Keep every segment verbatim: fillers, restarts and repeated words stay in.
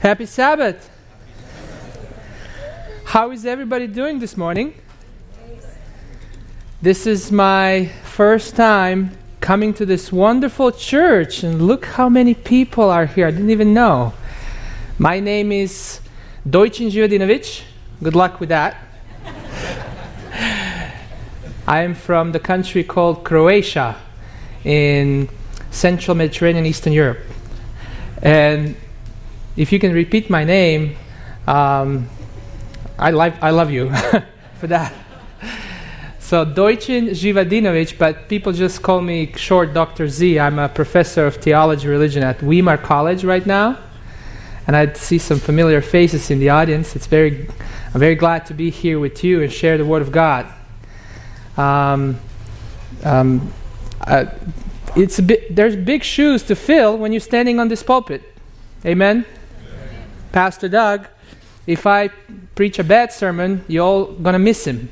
Happy Sabbath. How is everybody doing this morning? This is my first time coming to this wonderful church, and look how many people are here. I didn't even know. My name is Dojcin Živadinović. Good luck with that. I am from the country called Croatia in Central Mediterranean, Eastern Europe. And if you can repeat my name, um, I, like, I love you for that. So Dojcin Živadinović, but people just call me short Doctor Z. I'm a professor of theology religion at Weimar College right now. And I see some familiar faces in the audience. It's very, I'm very glad to be here with you and share the Word of God. Um, um, uh, it's a bit, there's big shoes to fill when you're standing on this pulpit. Amen? Amen. Pastor Doug, if I preach a bad sermon, you're all going to miss him.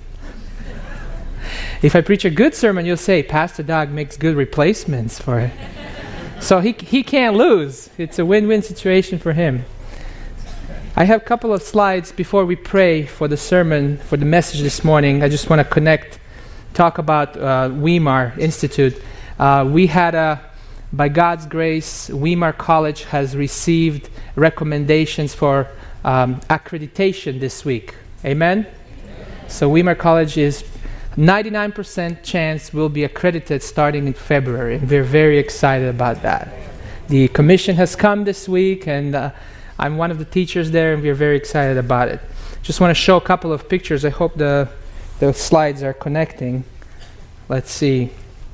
If I preach a good sermon, you'll say, Pastor Doug makes good replacements for it. So he he can't lose. It's a win-win situation for him. I have a couple of slides before we pray for the sermon, for the message this morning. I just want to connect, talk about uh, Weimar Institute. Uh, we had a, by God's grace, Weimar College has received recommendations for um, accreditation this week. Amen? So Weimar College is ninety-nine percent chance will be accredited starting in February. And we're very excited about that. The commission has come this week, and uh, I'm one of the teachers there, and we're very excited about it. Just want to show a couple of pictures. I hope the, the slides are connecting. Let's see.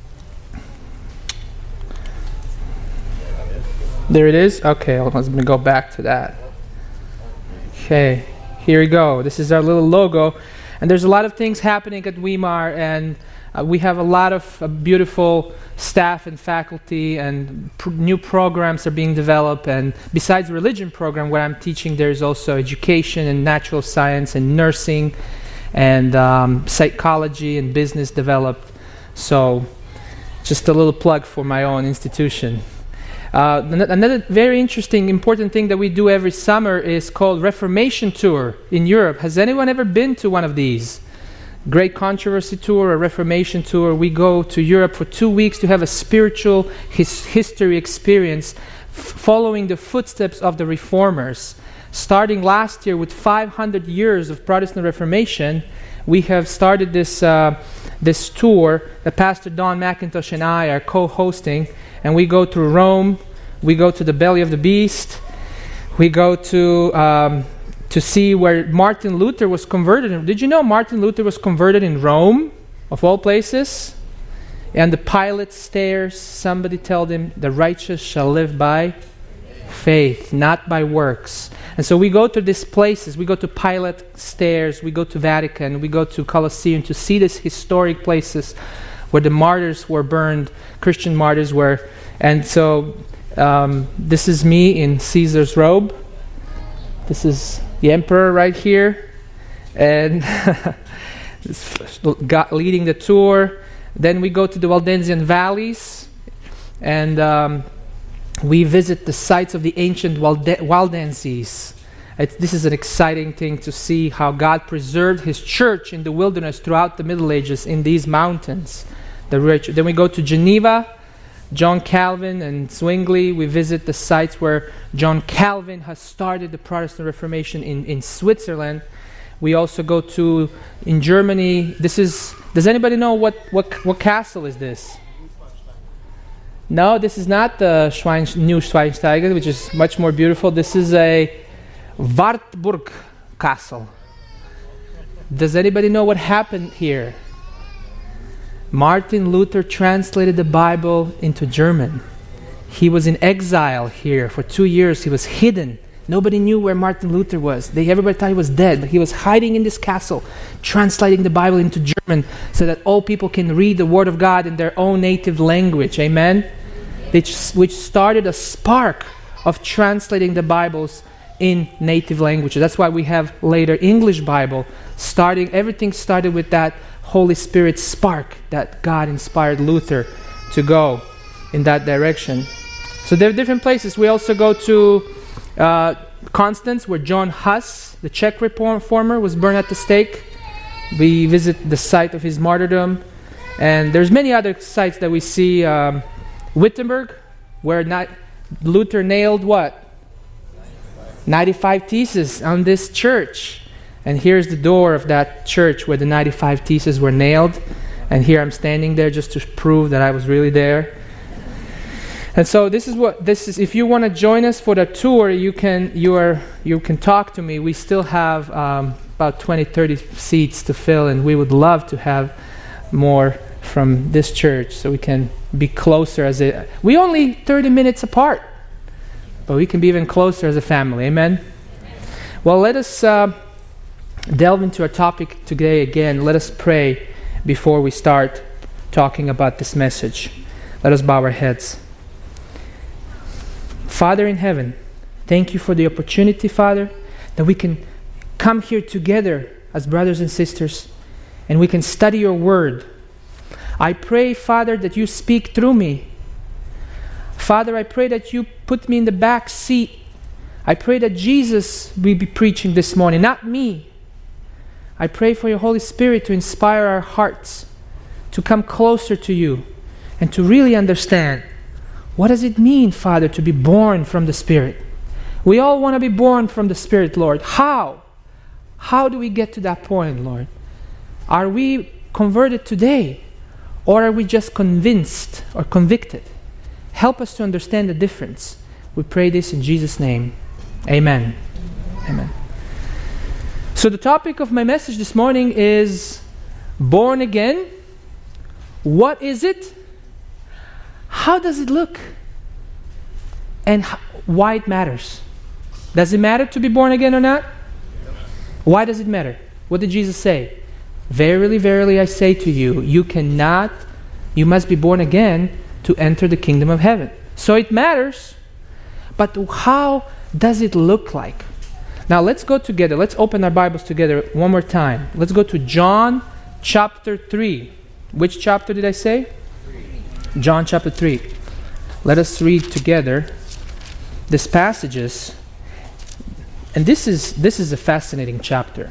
There it is? Okay, I'm going to go back to that. Okay, here we go. This is our little logo. And there's a lot of things happening at Weimar, and uh, we have a lot of uh, beautiful staff and faculty, and pr- new programs are being developed. And besides the religion program where I'm teaching, there's also education and natural science and nursing and um, psychology and business developed. So just a little plug for my own institution. Uh, another very interesting, important thing that we do every summer is called Reformation Tour in Europe. Has anyone ever been to one of these? Great Controversy Tour, a Reformation Tour. We go to Europe for two weeks to have a spiritual his history experience f- following the footsteps of the Reformers. Starting last year with five hundred years of Protestant Reformation, we have started this, uh, this tour that Pastor Don McIntosh and I are co-hosting. And we go to Rome, we go to the belly of the beast, we go to um, to see where Martin Luther was converted. Did you know Martin Luther was converted in Rome, of all places? And the Pilate stairs, somebody told him, the righteous shall live by faith, not by works. And so we go to these places, we go to Pilate stairs, we go to Vatican, we go to Colosseum to see these historic places where the martyrs were burned, Christian martyrs were. And so um, this is me in Caesar's robe. This is the emperor right here. And God leading the tour. Then we go to the Waldensian valleys. And um, we visit the sites of the ancient Walde- Waldenses. It's, this is an exciting thing to see how God preserved His church in the wilderness throughout the Middle Ages in these mountains. The rich. Then we go to Geneva, John Calvin and Zwingli. We visit the sites where John Calvin has started the Protestant Reformation in, in Switzerland. We also go to, in Germany, this is, does anybody know what, what, what castle is this? No, this is not the Schwein, new Schweinsteiger, which is much more beautiful. This is a Wartburg castle. Does anybody know what happened here? Martin Luther translated the Bible into German. He was in exile here for two years. He was hidden. Nobody knew where Martin Luther was. They, everybody thought he was dead, but he was hiding in this castle, translating the Bible into German so that all people can read the Word of God in their own native language. Amen? Which, which started a spark of translating the Bibles in native languages. That's why we have later English Bible. Starting, everything started with that Holy Spirit spark that God inspired Luther to go in that direction. So there are different places. We also go to uh, Constance, where John Huss, the Czech reformer, was burned at the stake. We visit the site of his martyrdom. And there's many other sites that we see. Um, Wittenberg, where not, Luther nailed what? ninety-five theses on this church. And here's the door of that church where the ninety-five theses were nailed. And here I'm standing there just to prove that I was really there. And so this is what this is. If you want to join us for the tour, you can you are you can talk to me. We still have um, about twenty, thirty seats to fill, and we would love to have more from this church so we can be closer as a we only thirty minutes apart, but we can be even closer as a family. Amen. Well, let us uh, delve into our topic today again. Let us pray before we start talking about this message. Let us bow our heads. Father in heaven, thank you for the opportunity, Father, that we can come here together as brothers and sisters and we can study your word. I pray, Father, that you speak through me. Father, I pray that you put me in the back seat. I pray that Jesus will be preaching this morning, not me. I pray for your Holy Spirit to inspire our hearts to come closer to you and to really understand what does it mean, Father, to be born from the Spirit. We all want to be born from the Spirit, Lord. How? How do we get to that point, Lord? Are we converted today, or are we just convinced or convicted? Help us to understand the difference. We pray this in Jesus' name. Amen. Amen. So the topic of my message this morning is born again. What is it? How does it look? And how, why it matters? Does it matter to be born again or not? Why does it matter? What did Jesus say? Verily, verily, I say to you, you cannot, you must be born again to enter the kingdom of heaven. So it matters. But how does it look like? Now let's go together. Let's open our Bibles together one more time. Let's go to John chapter three. Which chapter did I say? Three. John chapter three. Let us read together these passages. And this is this is a fascinating chapter.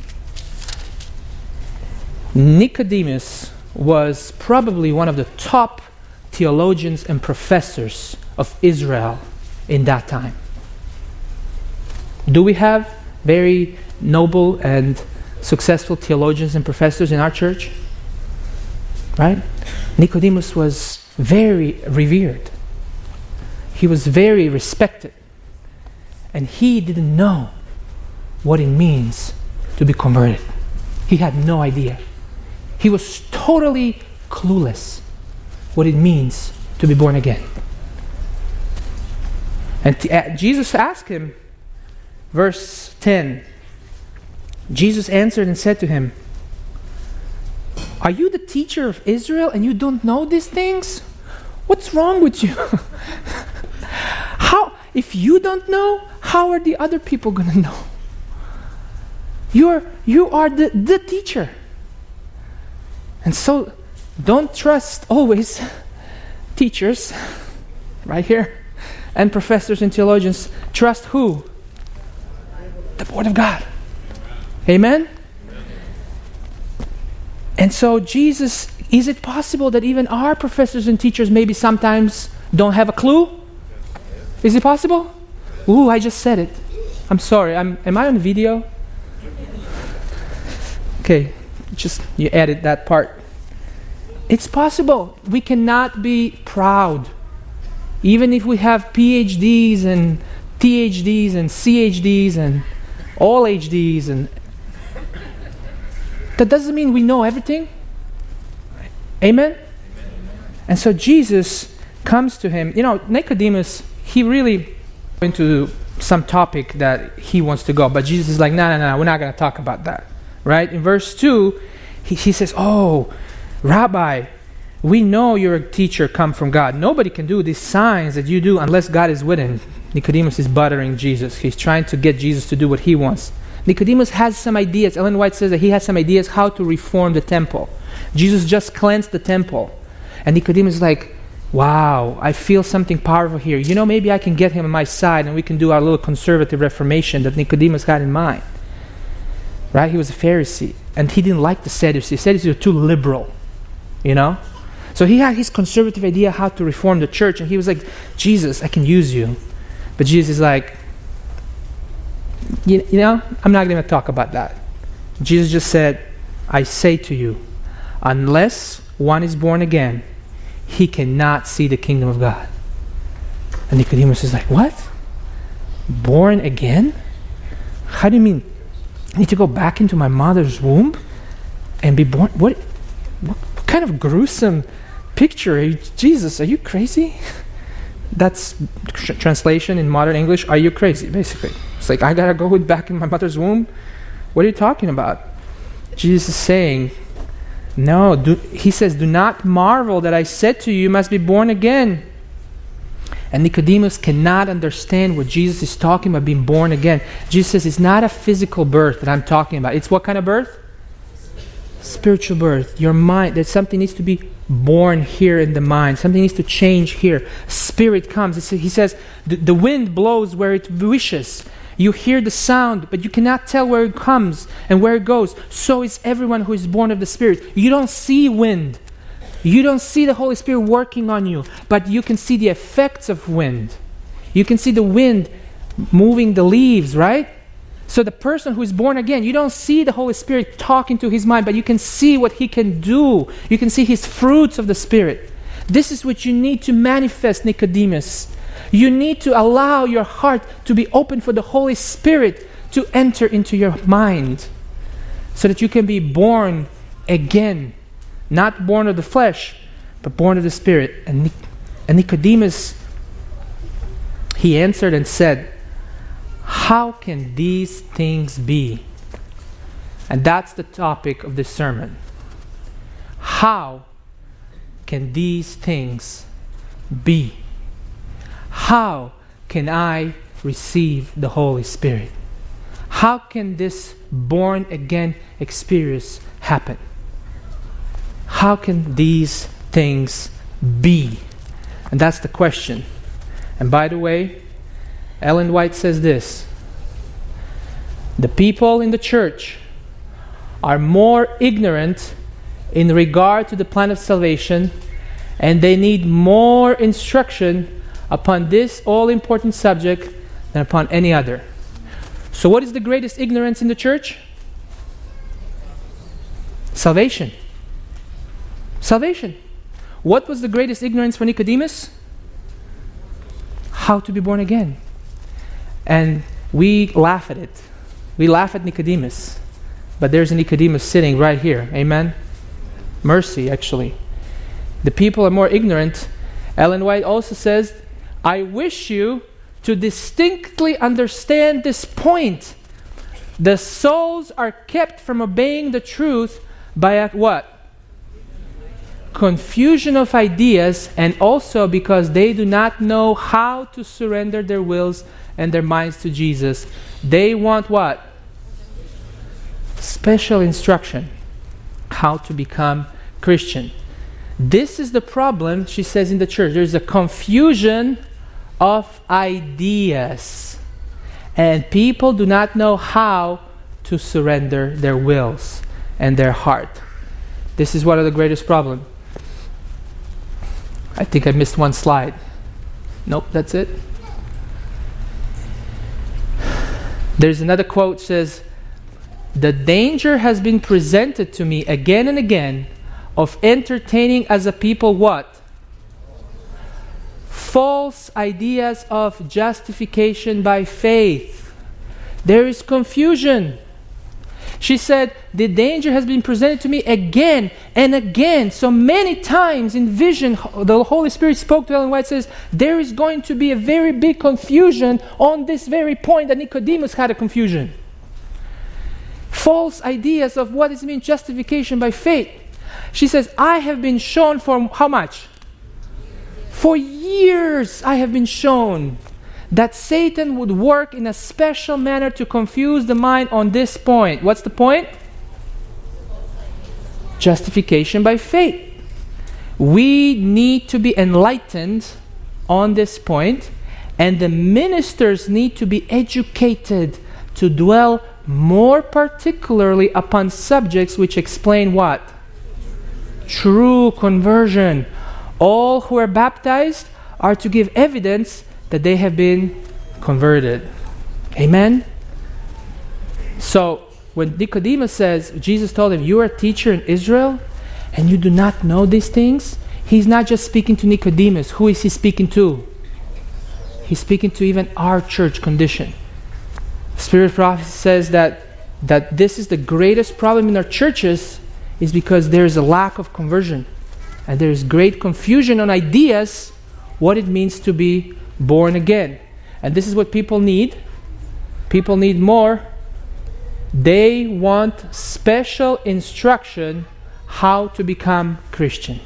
Nicodemus was probably one of the top theologians and professors of Israel in that time. Do we have very noble and successful theologians and professors in our church? Right? Nicodemus was very revered. He was very respected. And he didn't know what it means to be converted. He had no idea. He was totally clueless what it means to be born again. And t- uh, Jesus asked him, verse ten, Jesus answered and said to him, are you the teacher of Israel and you don't know these things? What's wrong with you? How, if you don't know, how are the other people going to know? You're, you are the, the teacher. And so, don't trust always teachers, right here, and professors and theologians. Trust who? The Word of God. Amen? And so Jesus, is it possible that even our professors and teachers maybe sometimes don't have a clue? Is it possible? Ooh, I just said it. I'm sorry. I'm, am I on video? Okay, just you edit that part. It's possible. We cannot be proud. Even if we have P H Ds and T H Ds and C H Ds and all H Ds, and that doesn't mean we know everything. Amen? Amen? And so Jesus comes to him. You know, Nicodemus, he really went into some topic that he wants to go. But Jesus is like, no, no, no, we're not going to talk about that. Right? In verse two, he, he says, oh, Rabbi, we know you're a teacher come from God. Nobody can do these signs that you do unless God is with him. Nicodemus is buttering Jesus. He's trying to get Jesus to do what he wants. Nicodemus has some ideas. Ellen White says that he has some ideas how to reform the temple. Jesus just cleansed the temple. And Nicodemus is like, Wow, I feel something powerful here. You know, maybe I can get him on my side and we can do our little conservative reformation that Nicodemus had in mind. Right? He was a Pharisee. And he didn't like the Sadducees. Sadducees were too liberal. You know? So he had his conservative idea how to reform the church. And he was like, Jesus, I can use you. But Jesus is like, you, you know, I'm not going to talk about that. Jesus just said, I say to you, unless one is born again, he cannot see the kingdom of God. And Nicodemus is like, what? Born again? How do you mean? I need to go back into my mother's womb and be born? What, what, what kind of gruesome picture? Are you, Jesus, are you crazy? That's tr- translation in modern English, are you crazy, basically. It's like, I gotta go back in my mother's womb? What are you talking about? Jesus is saying, no, do, he says, do not marvel that I said to you, you must be born again. And Nicodemus cannot understand what Jesus is talking about, being born again. Jesus says, it's not a physical birth that I'm talking about. It's what kind of birth? Spiritual birth. Your mind, that something needs to be born here in the mind. Something needs to change here. Spirit comes. It's, he says, the, the wind blows where it wishes. You hear the sound, but you cannot tell where it comes and where it goes. So is everyone who is born of the Spirit. You don't see wind. You don't see the Holy Spirit working on you, but you can see the effects of wind. You can see the wind moving the leaves, right? So the person who is born again, you don't see the Holy Spirit talking to his mind, but you can see what he can do. You can see his fruits of the Spirit. This is what you need to manifest, Nicodemus. You need to allow your heart to be open for the Holy Spirit to enter into your mind so that you can be born again. Not born of the flesh, but born of the Spirit. And, Nic- and Nicodemus, he answered and said, how can these things be? And that's the topic of this sermon. How can these things be? How can I receive the Holy Spirit? How can this born again experience happen? How can these things be? And that's the question. And by the way, Ellen White says this: the people in the church are more ignorant in regard to the plan of salvation, and they need more instruction upon this all-important subject than upon any other. So what is the greatest ignorance in the church? Salvation. Salvation. What was the greatest ignorance for Nicodemus? How to be born again. And we laugh at it. We laugh at Nicodemus. But there's a Nicodemus sitting right here. Amen? Mercy, actually. The people are more ignorant. Ellen White also says, I wish you to distinctly understand this point. The souls are kept from obeying the truth by a what? Confusion of ideas, and also because they do not know how to surrender their wills and their minds to Jesus. They want what? Special instruction. How to become Christian. This is the problem, she says, in the church. There's a confusion of ideas. And people do not know how to surrender their wills and their heart. This is one of the greatest problems. I think I missed one slide. Nope, that's it. There's another quote says, the danger has been presented to me again and again of entertaining as a people what? False ideas of justification by faith. There is confusion. She said, the danger has been presented to me again and again. So many times in vision, the Holy Spirit spoke to Ellen White, says, there is going to be a very big confusion on this very point that Nicodemus had a confusion. False ideas of what is mean justification by faith. She says, I have been shown for how much? For years I have been shown that Satan would work in a special manner to confuse the mind on this point. What's the point? Justification by faith. We need to be enlightened on this point, and the ministers need to be educated to dwell more particularly upon subjects which explain what? True conversion. All who are baptized are to give evidence that they have been converted. Amen? So, when Nicodemus says, Jesus told him, you are a teacher in Israel and you do not know these things, he's not just speaking to Nicodemus. Who is he speaking to? He's speaking to even our church condition. Spirit of prophecy says that, that this is the greatest problem in our churches is because there is a lack of conversion. And there is great confusion on ideas what it means to be born again. And this is what people need. People need more. They want special instruction how to become Christian.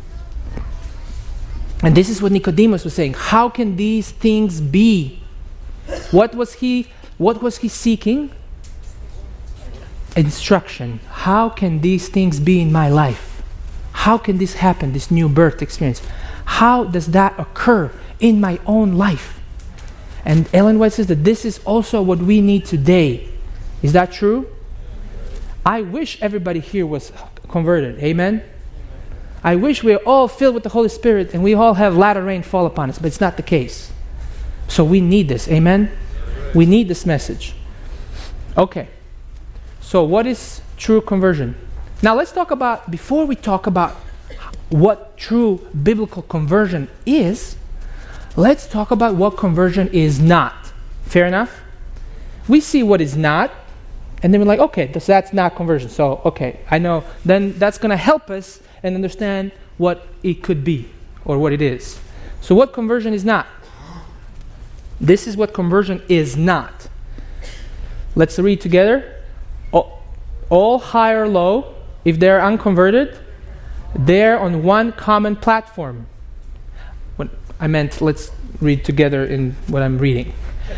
And this is what Nicodemus was saying. How can these things be? What was he, what was he seeking? Instruction. How can these things be in my life? How can this happen, this new birth experience? How does that occur in my own life? And Ellen White says that this is also what we need today. Is that true? I wish everybody here was converted. Amen? I wish we are all filled with the Holy Spirit and we all have latter rain fall upon us, but it's not the case. So we need this. Amen? We need this message. Okay. So what is true conversion? Now let's talk about, before we talk about what true biblical conversion is, let's talk about what conversion is not. Fair enough? We see what is not, and then we're like, okay, so that's not conversion. So, okay, I know. Then that's going to help us and understand what it could be or what it is. So what conversion is not? This is what conversion is not. Let's read together. All, all high or low, if they're unconverted, they're on one common platform. What I meant, let's read together in what I'm reading.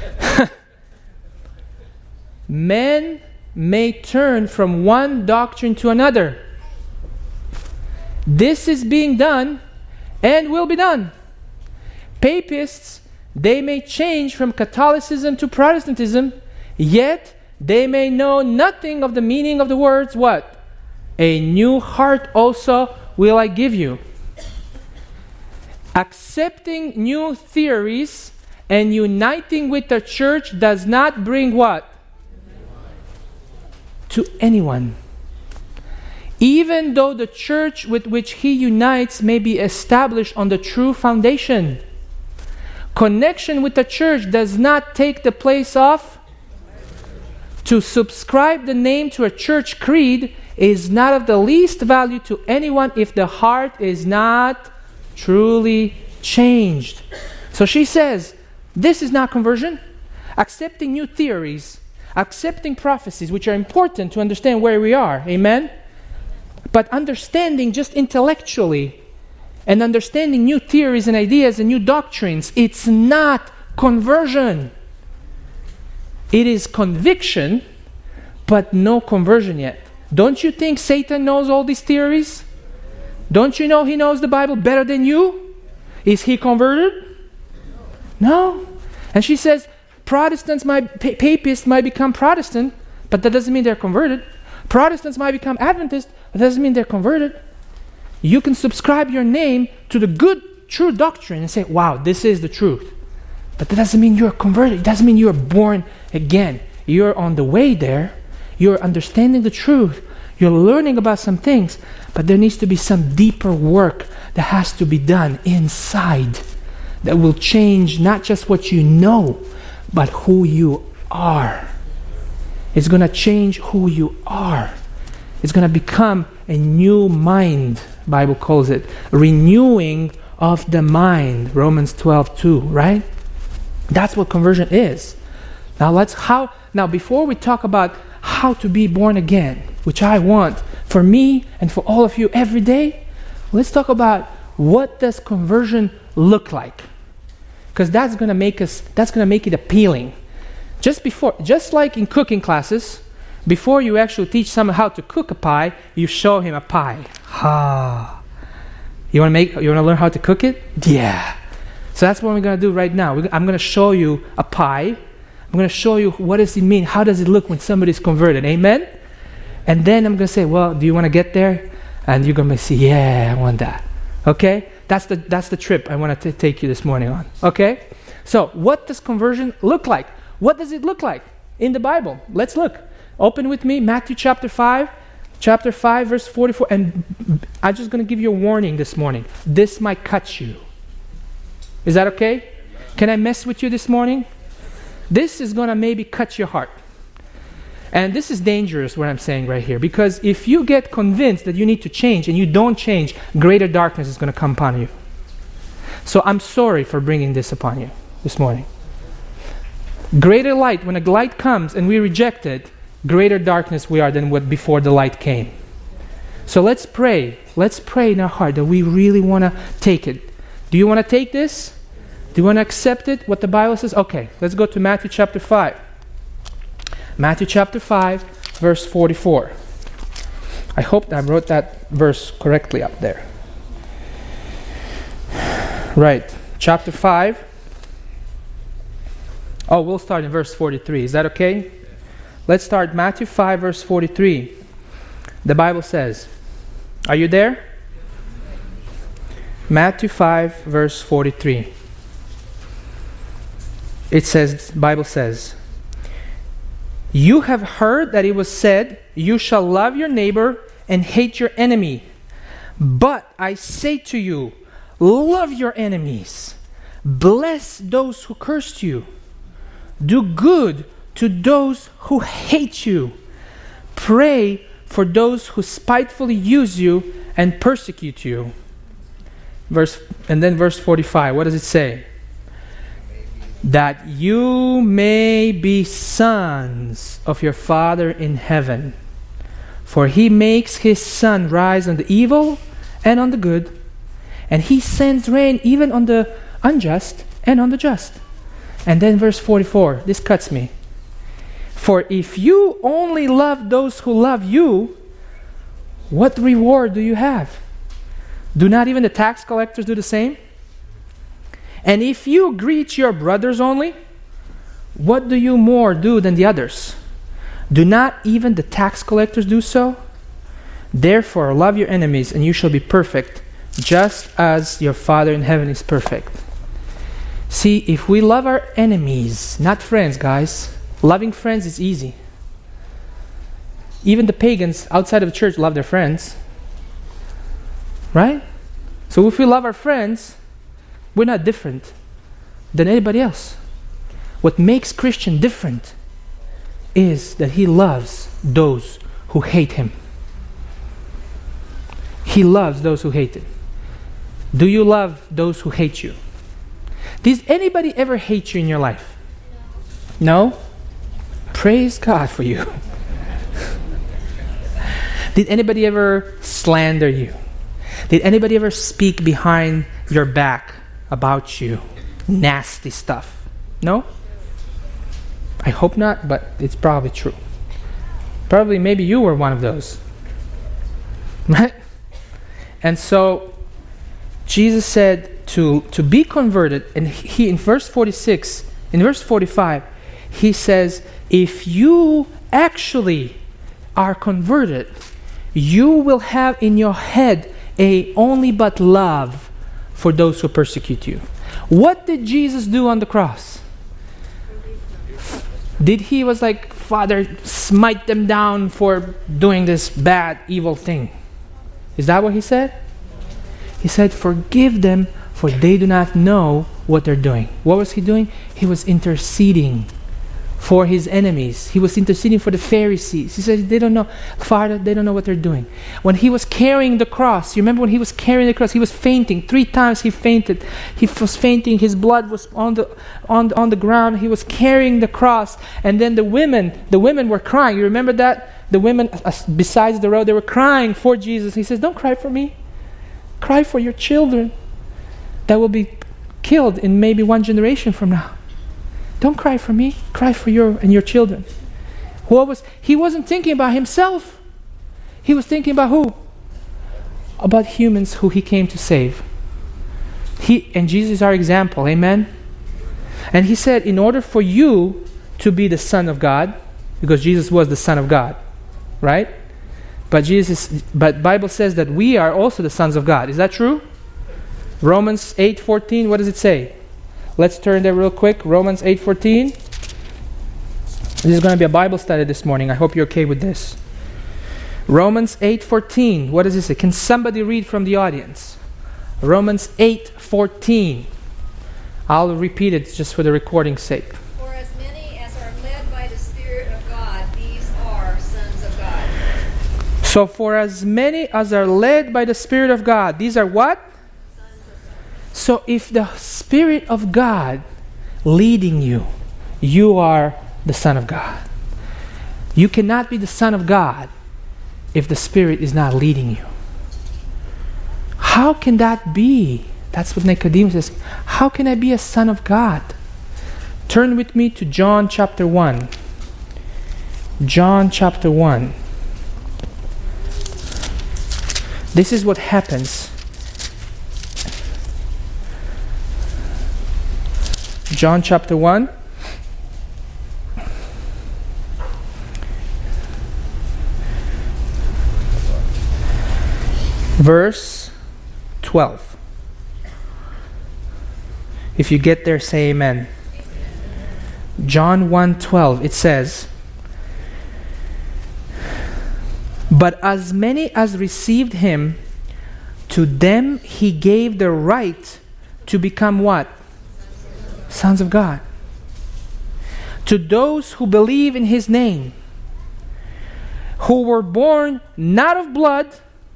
Men may turn from one doctrine to another. This is being done and will be done. Papists, they may change from Catholicism to Protestantism, yet they may know nothing of the meaning of the words, what? A new heart also will I give you. Accepting new theories and uniting with the church does not bring what? To anyone. Even though the church with which he unites may be established on the true foundation. Connection with the church does not take the place of. To subscribe the name to a church creed is not of the least value to anyone if the heart is not truly changed. So she says, this is not conversion. Accepting new theories, accepting prophecies, which are important to understand where we are. Amen? But understanding just intellectually and understanding new theories and ideas and new doctrines, it's not conversion. It is conviction, but no conversion yet. Don't you think Satan knows all these theories? Don't you know he knows the Bible better than you? Is he converted? No. And she says, Protestants might, pa- Papists might become Protestant, but that doesn't mean they're converted. Protestants might become Adventist, but that doesn't mean they're converted. You can subscribe your name to the good, true doctrine and say, wow, this is the truth. But that doesn't mean you're converted. It doesn't mean you're born again. You're on the way there. You're understanding the truth. You're learning about some things. But there needs to be some deeper work that has to be done inside that will change not just what you know, but who you are. It's going to change who you are. It's going to become a new mind, Bible calls it. Renewing of the mind, Romans twelve two, right? That's what conversion is. Now let's how now before we talk about how to be born again, which I want for me and for all of you every day, let's talk about what does conversion look like? Because that's going to make us that's going to make it appealing. Just before just like in cooking classes, before you actually teach someone how to cook a pie, you show him a pie. Ah. You want to make? You want to learn how to cook it? Yeah. So that's what we're going to do right now. We're, I'm going to show you a pie. I'm going to show you what does it mean. How does it look when somebody's converted? Amen? And then I'm going to say, well, do you want to get there? And you're going to say, yeah, I want that. Okay? That's the that's the trip I want to take you this morning on. Okay? So what does conversion look like? What does it look like in the Bible? Let's look. Open with me, Matthew chapter five. Chapter five, verse forty-four. And I'm just going to give you a warning this morning. This might cut you. Is that okay? Can I mess with you this morning? This is going to maybe cut your heart. And this is dangerous, what I'm saying right here. Because if you get convinced that you need to change and you don't change, greater darkness is going to come upon you. So I'm sorry for bringing this upon you this morning. Greater light, when a light comes and we reject it, greater darkness we are than what before the light came. So let's pray. Let's pray in our heart that we really want to take it. Do you want to take this? Do you want to accept it, what the Bible says? Okay, let's go to Matthew chapter five. Matthew chapter five, verse forty-four. I hope that I wrote that verse correctly up there. Right, chapter five. Oh, we'll start in verse forty-three. Is that okay? Let's start Matthew five, verse forty-three. The Bible says, are you there? Matthew five, verse forty-three. It says, the Bible says, you have heard that it was said, you shall love your neighbor and hate your enemy. But I say to you, love your enemies. Bless those who curse you. Do good to those who hate you. Pray for those who spitefully use you and persecute you. Verse and then verse forty-five. What does it say? That you may be sons of your Father in heaven. For he makes his sun rise on the evil and on the good, and he sends rain even on the unjust and on the just. And then verse forty-four. This cuts me. For if you only love those who love you, what reward do you have? Do not even the tax collectors do the same? And if you greet your brothers only, what do you more do than the others? Do not even the tax collectors do so? Therefore, love your enemies, and you shall be perfect, just as your Father in heaven is perfect. See, if we love our enemies, not friends, guys. Loving friends is easy. Even the pagans outside of the church love their friends. Right? So if we love our friends, we're not different than anybody else. What makes Christian different is that he loves those who hate him. He loves those who hate him. Do you love those who hate you? Does anybody ever hate you in your life? No? Praise God for you. Did anybody ever slander you? Did anybody ever speak behind your back about you? Nasty stuff? No? I hope not, but it's probably true. Probably maybe you were one of those. Right? And so Jesus said to, to be converted, and he in verse forty-six, in verse forty-five, he says, if you actually are converted, you will have in your head a only but love for those who persecute you. What did Jesus do on the cross? Did he was like, Father, smite them down for doing this bad, evil thing? Is that what he said? He said, forgive them, for they do not know what they're doing. What was he doing? He was interceding for his enemies. He was interceding for the Pharisees. He said, they don't know, Father, they don't know what they're doing. When he was carrying the cross, you remember when he was carrying the cross, he was fainting. Three times he fainted. He was fainting. His blood was on the on the, on the ground. He was carrying the cross. And then the women, the women were crying. You remember that? The women uh, besides the road, they were crying for Jesus. He says, don't cry for me. Cry for your children that will be killed in maybe one generation from now. Don't cry for me. Cry for your and your children. What was he wasn't thinking about himself. He was thinking about who? about humans who he came to save. He and Jesus is our example, amen? And he said, in order for you to be the Son of God, because Jesus was the Son of God, right? But Jesus, but Bible says that we are also the sons of God. Is that true? Romans eight fourteen, what does it say? Let's turn there real quick. Romans eight fourteen. This is going to be a Bible study this morning. I hope you're okay with this. Romans eight fourteen. What does it say? Can somebody read from the audience? Romans eight fourteen. I'll repeat it just for the recording's sake. For as many as are led by the Spirit of God, these are sons of God. So for as many as are led by the Spirit of God, these are what? Sons of God. So if the Spirit of God leading you, you are the Son of God. You cannot be the Son of God if the Spirit is not leading you. How can that be? That's what Nicodemus says. How can I be a son of God? Turn with me to John chapter one. John chapter one. This is what happens. John chapter one. Verse twelve. If you get there, say amen. John one twelve, it says, but as many as received him, to them he gave the right to become what? Sons of God. To those who believe in his name, who were born not of blood,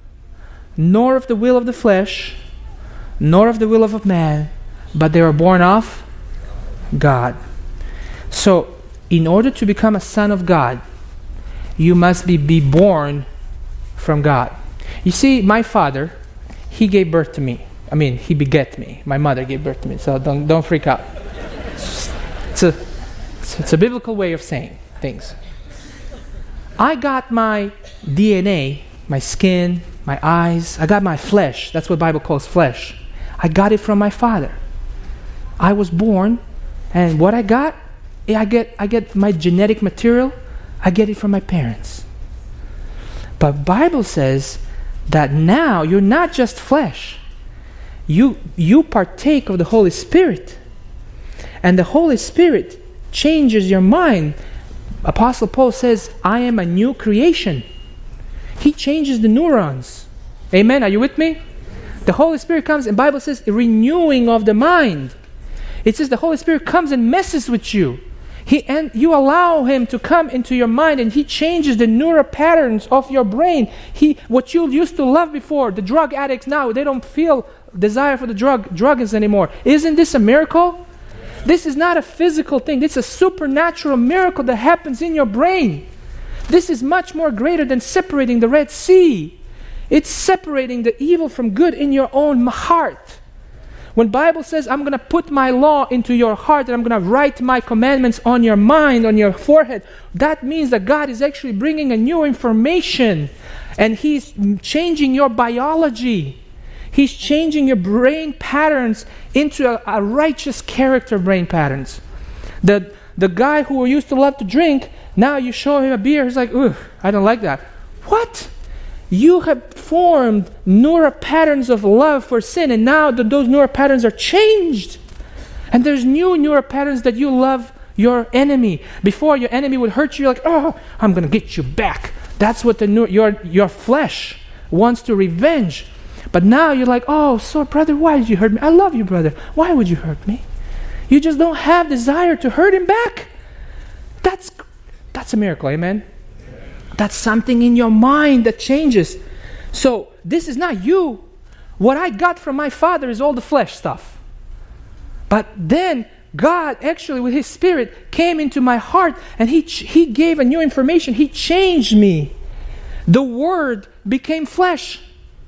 nor of the will of the flesh, nor of the will of a man, but they were born of God. So, in order to become a son of God, you must be, be born from God. You see, my father, he gave birth to me. I mean, he beget me. My mother gave birth to me, so don't don't freak out. It's a, it's, it's a biblical way of saying things. I got my D N A, my skin, my eyes, I got my flesh. That's what the Bible calls flesh. I got it from my father. I was born, and what I got, I get I get my genetic material, I get it from my parents. But Bible says that now you're not just flesh. You you partake of the Holy Spirit. And the Holy Spirit changes your mind. Apostle Paul says, I am a new creation. He changes the neurons. Amen. Are you with me? The Holy Spirit comes, and Bible says, a renewing of the mind. It says the Holy Spirit comes and messes with you. He and you allow him to come into your mind, and he changes the neural patterns of your brain. He, what you used to love before, the drug addicts now, they don't feel desire for the drug drugs anymore. Isn't this a miracle? This is not a physical thing. This is a supernatural miracle that happens in your brain. This is much more greater than separating the Red Sea. It's separating the evil from good in your own heart. When Bible says, I'm going to put my law into your heart and I'm going to write my commandments on your mind, on your forehead, that means that God is actually bringing a new information, and He's changing your biology. He's changing your brain patterns into a, a righteous character brain patterns. The, the guy who used to love to drink, now you show him a beer, he's like, ugh, I don't like that. What? You have formed neural patterns of love for sin, and now the, those neural patterns are changed. And there's new neural patterns that you love your enemy. Before, your enemy would hurt you, you're like, oh, I'm going to get you back. That's what the new, your, your flesh wants to revenge. But now you're like, oh, so brother, why did you hurt me? I love you, brother. Why would you hurt me? You just don't have desire to hurt him back. That's, that's a miracle, amen? That's something in your mind that changes. So this is not you. What I got from my father is all the flesh stuff. But then God actually with His Spirit came into my heart, and He He gave a new information. He changed me. The Word became flesh.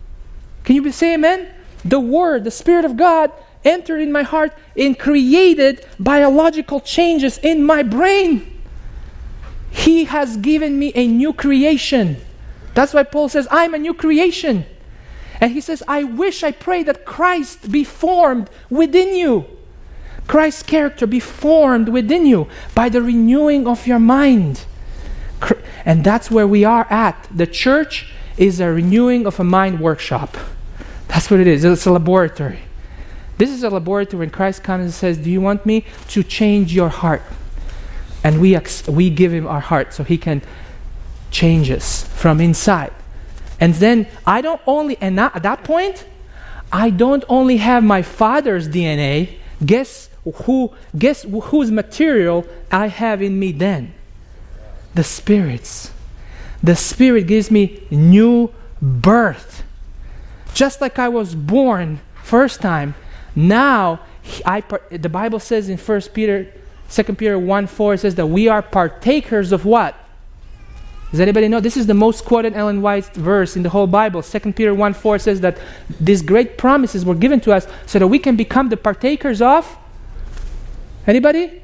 Can you say amen? The Word, the Spirit of God entered in my heart and created biological changes in my brain. He has given me a new creation. That's why Paul says, I'm a new creation. And he says, I wish, I pray that Christ be formed within you. Christ's character be formed within you by the renewing of your mind. And that's where we are at. The church is a renewing of a mind workshop. That's what it is. It's a laboratory. This is a laboratory when Christ comes and says, do you want me to change your heart? And we ex- we give him our heart so he can change us from inside. And then I don't only, and not, at that point, I don't only have my Father's D N A. Guess who? Guess whose material I have in me then? The Spirit's. The Spirit gives me new birth. Just like I was born first time, now I. The Bible says in First Peter, Second Peter one four, it says that we are partakers of what? Does anybody know? This is the most quoted Ellen White verse in the whole Bible. Second Peter one four says that these great promises were given to us so that we can become the partakers of. Anybody?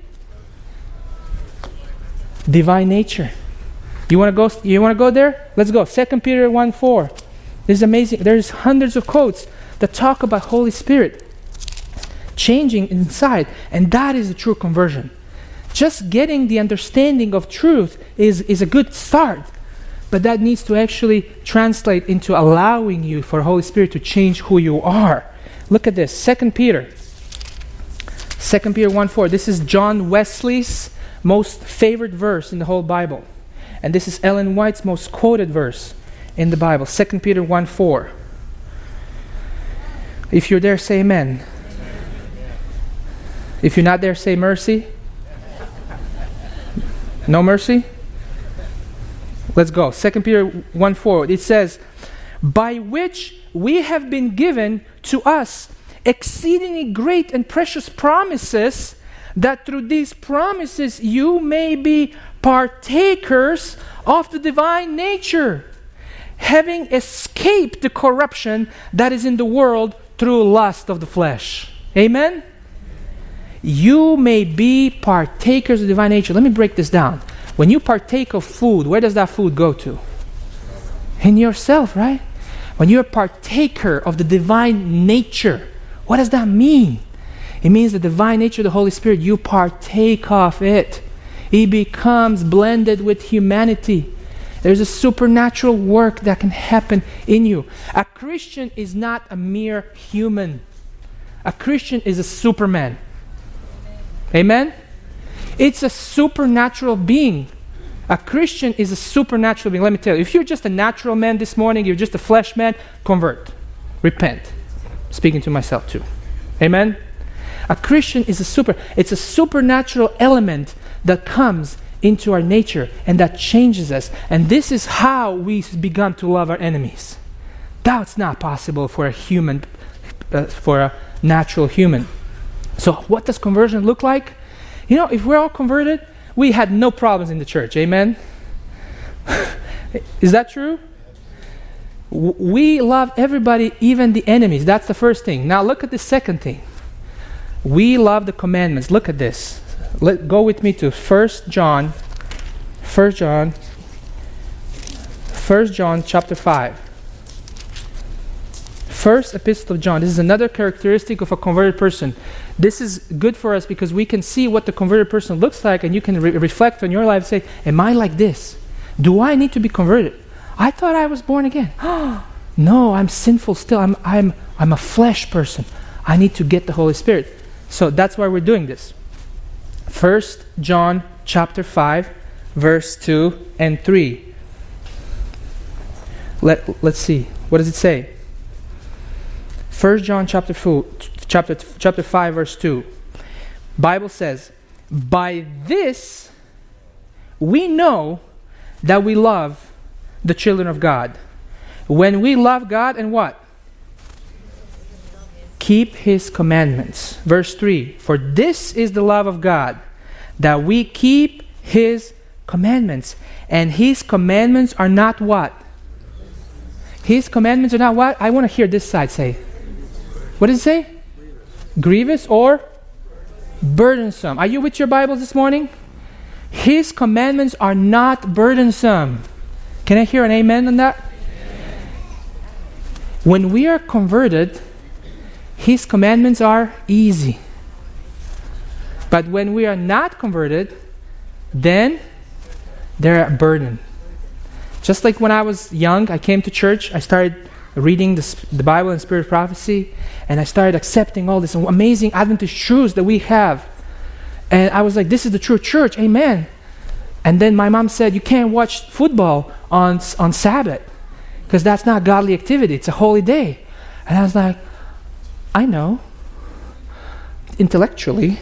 Divine nature. You want to go? You want to go there? Let's go. Second Peter one four. This is amazing. There's hundreds of quotes that talk about Holy Spirit changing inside, and that is the true conversion. Just getting the understanding of truth is, is a good start, but that needs to actually translate into allowing you for Holy Spirit to change who you are. Look at this. Second Peter. Second Peter one four. This is John Wesley's most favorite verse in the whole Bible. And this is Ellen White's most quoted verse in the Bible. Second Peter one four. If you're there, say amen. If you're not there, say mercy. No mercy? Let's go. Second Peter one four. It says, by which we have been given to us exceedingly great and precious promises, that through these promises you may be partakers of the divine nature, having escaped the corruption that is in the world through lust of the flesh. Amen? You may be partakers of divine nature. Let me break this down. When you partake of food, where does that food go to? In yourself, right? When you're a partaker of the divine nature, what does that mean? It means the divine nature of the Holy Spirit, you partake of it. It becomes blended with humanity. There's a supernatural work that can happen in you. A Christian is not a mere human. A Christian is a superman. Amen? It's a supernatural being. A Christian is a supernatural being. Let me tell you, if you're just a natural man this morning, you're just a flesh man, convert. Repent. Speaking to myself too. Amen? A Christian is a super, it's a supernatural element that comes into our nature and that changes us. And this is how we've begun to love our enemies. That's not possible for a human, uh, for a natural human. So what does conversion look like? You know, if we're all converted, we had no problems in the church. Amen? Is that true? W- we love everybody, even the enemies. That's the first thing. Now look at the second thing. We love the commandments. Look at this. Let go with me to First John. First John. First John chapter five. First epistle of John. This is another characteristic of a converted person. This is good for us because we can see what the converted person looks like, and you can re- reflect on your life and say, am I like this? Do I need to be converted? I thought I was born again. No, I'm sinful still. I'm I'm I'm a flesh person. I need to get the Holy Spirit. So that's why we're doing this. First John chapter five, verse two and three. Let, let's see. What does it say? First John chapter four, chapter chapter five, verse two. Bible says, by this we know that we love the children of God. When we love God and what? Keep His commandments. Verse three. For this is the love of God, that we keep His commandments. And His commandments are not what? His commandments are not what? I want to hear this side say. What does it say? Grievous or burdensome. Are you with your Bibles this morning? His commandments are not burdensome. Can I hear an amen on that? When we are converted, His commandments are easy. But when we are not converted, then they're a burden. Just like when I was young, I came to church, I started reading the, the Bible and Spirit of Prophecy, and I started accepting all these amazing Adventist truths that we have. And I was like, this is the true church, amen. And then my mom said, you can't watch football on, on Sabbath, because that's not godly activity, it's a holy day. And I was like, I know, intellectually,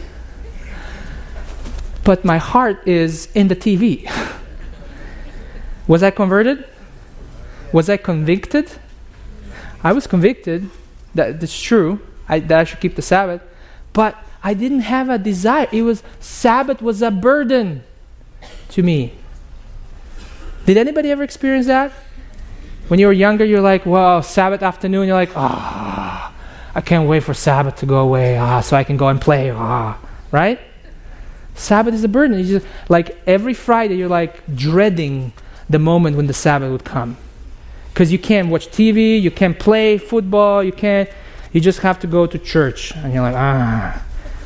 but my heart is in the T V. Was I converted? Was I convicted? I was convicted, that, that's true, I, that I should keep the Sabbath, but I didn't have a desire. It was, Sabbath was a burden to me. Did anybody ever experience that? When you were younger, you're like, well, Sabbath afternoon, you're like, ah, oh, I can't wait for Sabbath to go away, ah, so I can go and play, ah, right? Sabbath is a burden. You just, like every Friday, you're like dreading the moment when the Sabbath would come. Because you can't watch T V, you can't play football, you can't, you just have to go to church. And you're like, ah.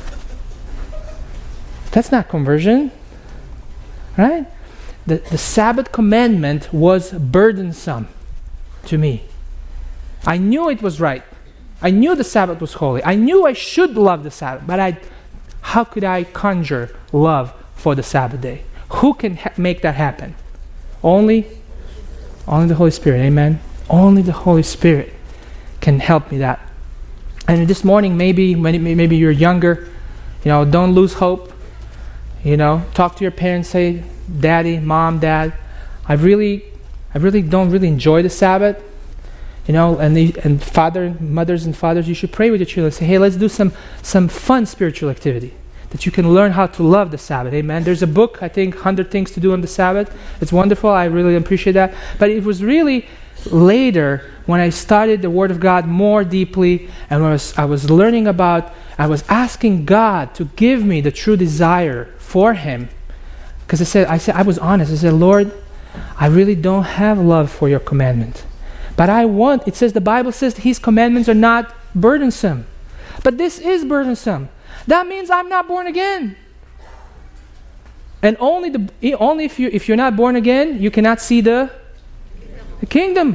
That's not conversion, right? The, the Sabbath commandment was burdensome to me. I knew it was right. I knew the Sabbath was holy. I knew I should love the Sabbath, but I, how could I conjure love for the Sabbath day? Who can ha- make that happen? Only, only the Holy Spirit, amen? Only the Holy Spirit can help me that. And this morning, maybe, maybe you're younger, you know, don't lose hope. You know, talk to your parents, say, Daddy, Mom, Dad, I really, I really don't really enjoy the Sabbath. You know, and the, and father, mothers and fathers, you should pray with your children. Say, hey, let's do some some fun spiritual activity that you can learn how to love the Sabbath. Amen. There's a book, I think, one hundred Things to Do on the Sabbath. It's wonderful. I really appreciate that. But it was really later when I studied the Word of God more deeply, and I was I was learning about, I was asking God to give me the true desire for Him. Because I said, I said, I was honest. I said, Lord, I really don't have love for your commandment. But I want, it says, the Bible says His commandments are not burdensome. But this is burdensome. That means I'm not born again. And only the only if you if you're not born again, you cannot see the, the kingdom.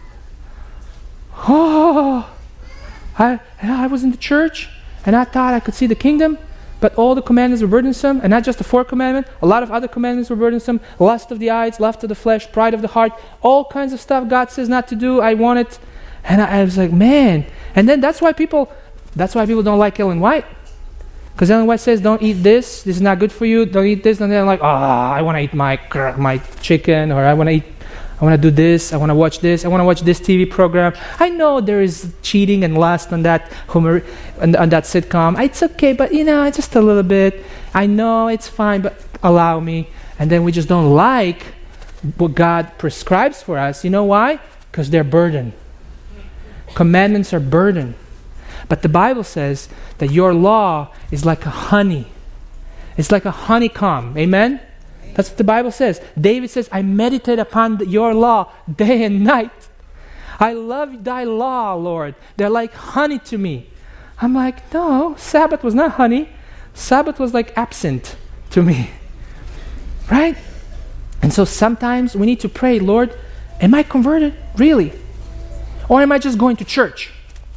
Oh, I I was in the church and I thought I could see the kingdom. But all the commandments were burdensome, and not just the fourth commandment. A lot of other commandments were burdensome. Lust of the eyes, lust of the flesh, pride of the heart, all kinds of stuff God says not to do. I want it, and I, I was like, man. And then that's why people, that's why people don't like Ellen White, because Ellen White says, don't eat this. This is not good for you. Don't eat this. And they're like, ah, oh, I want to eat my my chicken, or I want to eat. I want to do this, I want to watch this, I want to watch this T V program. I know there is cheating and lust on that humor, on, on that sitcom. It's okay, but you know, just a little bit. I know it's fine, but allow me. And then we just don't like what God prescribes for us. You know why? Because they're burden. Commandments are burden. But the Bible says that your law is like a honey. It's like a honeycomb. Amen? That's what the Bible says. David says, I meditate upon the, your law day and night. I love thy law, Lord. They're like honey to me. I'm like, no, Sabbath was not honey. Sabbath was like absinthe to me. Right? And so sometimes we need to pray, Lord, am I converted? Really? Or am I just going to church?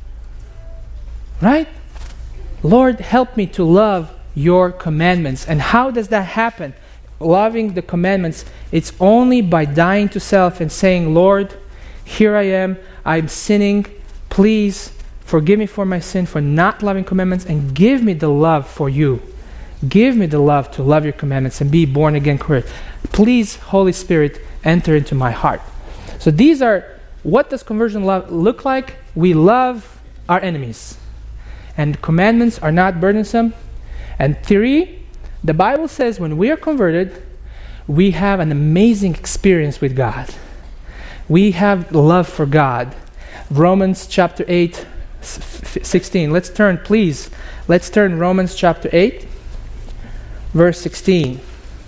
Right? Lord, help me to love your commandments. And how does that happen? Loving the commandments, it's only by dying to self and saying, Lord, here I am, I'm sinning, please forgive me for my sin, for not loving commandments, and give me the love for you. Give me the love to love your commandments and be born again correct. Please, Holy Spirit, enter into my heart. So these are, what does conversion love look like? We love our enemies. And commandments are not burdensome. And three, the Bible says when we are converted, we have an amazing experience with God. We have love for God. Romans chapter eight, sixteen. Let's turn, please. Let's turn Romans chapter eight, verse sixteen.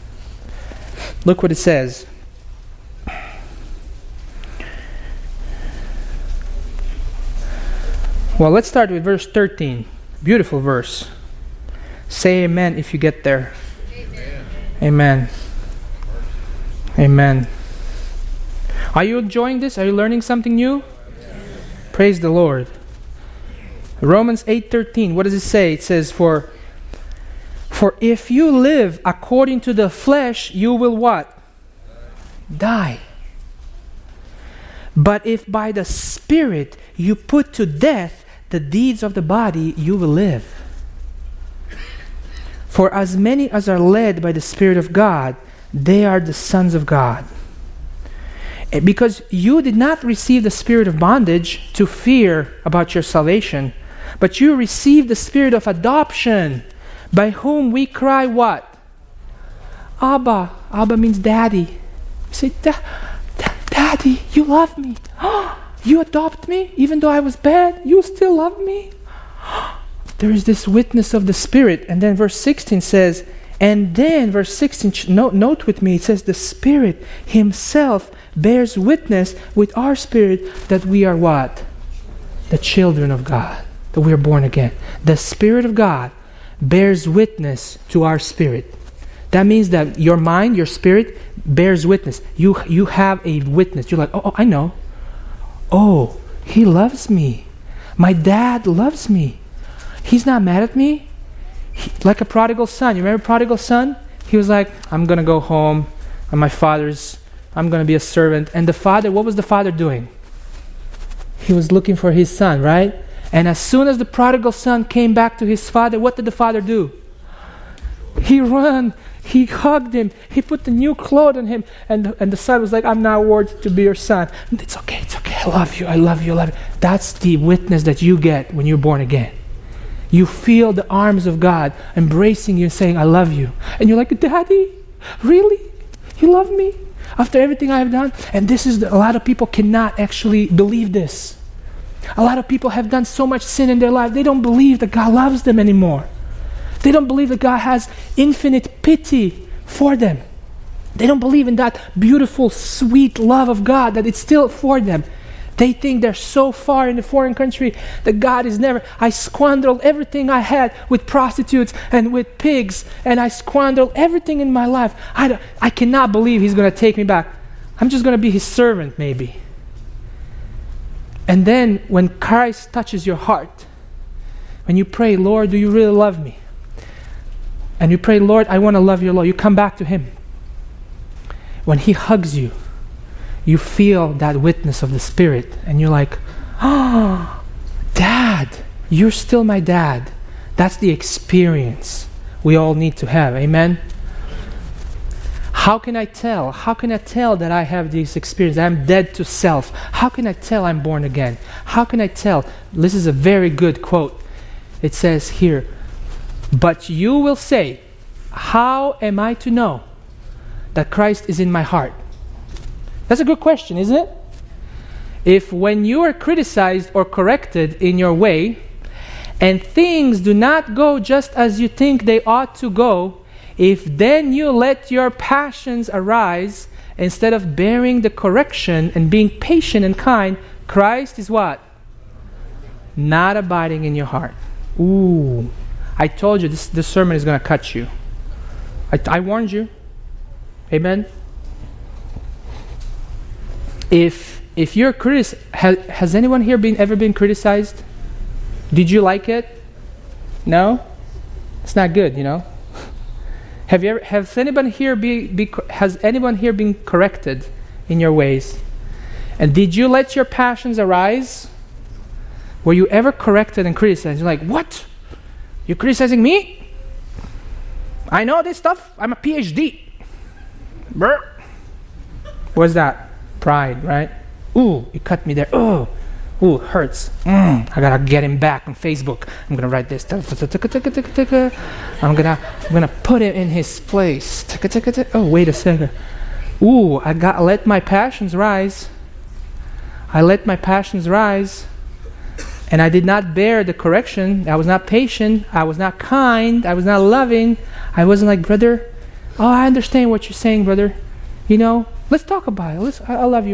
Look what it says. Well, let's start with verse thirteen. Beautiful verse. Say amen if you get there. Amen. Amen. Amen. Are you enjoying this? Are you learning something new? Yes. Praise the Lord. Romans eight thirteen. What does it say? It says, For For if you live according to the flesh, you will what? Die. But if by the Spirit you put to death the deeds of the body, you will live. For as many as are led by the Spirit of God, they are the sons of God. Because you did not receive the spirit of bondage to fear about your salvation, but you received the spirit of adoption, by whom we cry what? Abba. Abba means daddy. You say, da- da- Daddy, you love me. You adopt me, even though I was bad. You still love me. There is this witness of the Spirit. And then verse sixteen says, and then verse sixteen, note, note with me, it says, the Spirit Himself bears witness with our spirit that we are what? The children of God. That we are born again. The Spirit of God bears witness to our spirit. That means that your mind, your spirit bears witness. You you have a witness. You're like, oh, oh I know. Oh, He loves me. My dad loves me. He's not mad at me. He, like a prodigal son. You remember prodigal son? He was like, I'm going to go home and my father's, I'm going to be a servant. And the father, what was the father doing? He was looking for his son, right? And as soon as the prodigal son came back to his father, what did the father do? He ran. He hugged him. He put the new clothes on him. And, and the son was like, I'm not worthy to be your son. And it's okay, it's okay. I love you, I love you, I love you. That's the witness that you get when you're born again. You feel the arms of God embracing you and saying, I love you. And you're like, Daddy, really? You love me? After everything I have done? And this is, the, a lot of people cannot actually believe this. A lot of people have done so much sin in their life, they don't believe that God loves them anymore. They don't believe that God has infinite pity for them. They don't believe in that beautiful, sweet love of God, that it's still for them. They think they're so far in a foreign country that God is never. I squandered everything I had with prostitutes and with pigs, and I squandered everything in my life. I, don't, I cannot believe He's going to take me back. I'm just going to be His servant, maybe. And then when Christ touches your heart, when you pray, Lord, do you really love me? And you pray, Lord, I want to love you, Lord. You come back to Him. When He hugs you, you feel that witness of the Spirit. And you're like, oh, Dad, you're still my dad. That's the experience we all need to have. Amen? How can I tell? How can I tell that I have this experience? I'm dead to self. How can I tell I'm born again? How can I tell? This is a very good quote. It says here, but you will say, how am I to know that Christ is in my heart? That's a good question, isn't it? If when you are criticized or corrected in your way, and things do not go just as you think they ought to go, if then you let your passions arise, instead of bearing the correction and being patient and kind, Christ is what? Not abiding in your heart. Ooh. I told you this, this sermon is going to cut you. I, I warned you. Amen? If if you're critic, has, has anyone here been ever been criticized? Did you like it? No? It's not good, you know? Have you ever, has anyone here be, be has anyone here been corrected in your ways? And did you let your passions arise? Were you ever corrected and criticized? You're like, what? You're criticizing me? I know this stuff. I'm a P H D. Brr. What's that? Pride, right? Ooh, you cut me there. Ooh, ooh, hurts. Mm, I gotta get him back on Facebook. I'm gonna write this. I'm gonna, I'm gonna put him in his place. Oh, wait a second. Ooh, I got let my passions rise. I let my passions rise. And I did not bear the correction. I was not patient. I was not kind. I was not loving. I wasn't like, brother, oh, I understand what you're saying, brother. You know, let's talk about it. Let's, I, I love you.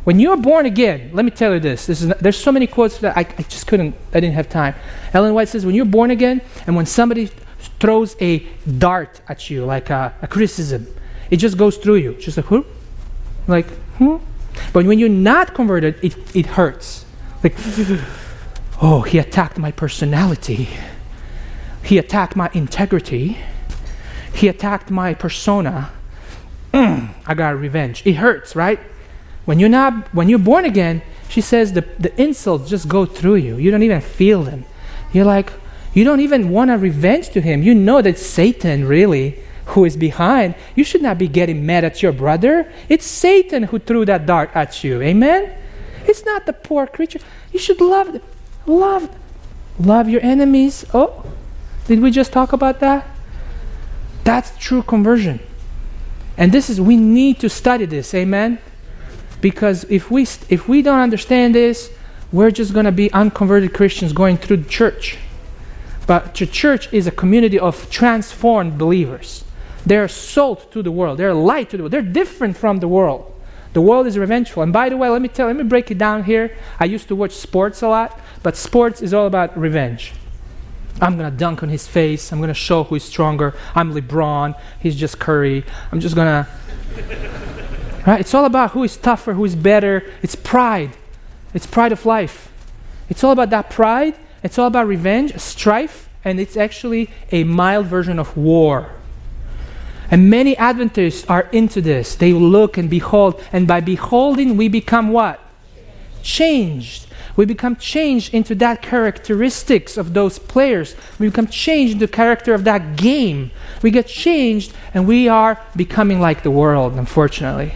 When you're born again, let me tell you this. This is not, there's so many quotes that I, I just couldn't, I didn't have time. Ellen White says, when you're born again, and when somebody throws a dart at you, like a, a criticism, it just goes through you. Just like, whoop, like, hmm. But when you're not converted, it, it hurts. Like, oh, he attacked my personality. He attacked my integrity. He attacked my persona. Mm, I got revenge. It hurts, right? When you're not, when you're born again, she says the, the insults just go through you. You don't even feel them. You're like, you don't even want a revenge to him. You know that Satan really who is behind. You should not be getting mad at your brother. It's Satan who threw that dart at you. Amen? It's not the poor creature. You should love them. Love them. Love your enemies. Oh, did we just talk about that? That's true conversion. And this is, we need to study this. Amen? Because if we if we don't understand this, we're just going to be unconverted Christians going through the church. But the church is a community of transformed believers. They're salt to the world. They're light to the world. They're different from the world. The world is revengeful. And by the way, let me tell, let me break it down here. I used to watch sports a lot, but sports is all about revenge. I'm going to dunk on his face. I'm going to show who is stronger. I'm LeBron. He's just Curry. I'm just going to... Right? It's all about who is tougher, who is better. It's pride. It's pride of life. It's all about that pride. It's all about revenge, strife, and it's actually a mild version of war. And many Adventists are into this. They look and behold, and by beholding, we become what? Changed. We become changed into that characteristics of those players. We become changed into the character of that game. We get changed, and we are becoming like the world, unfortunately.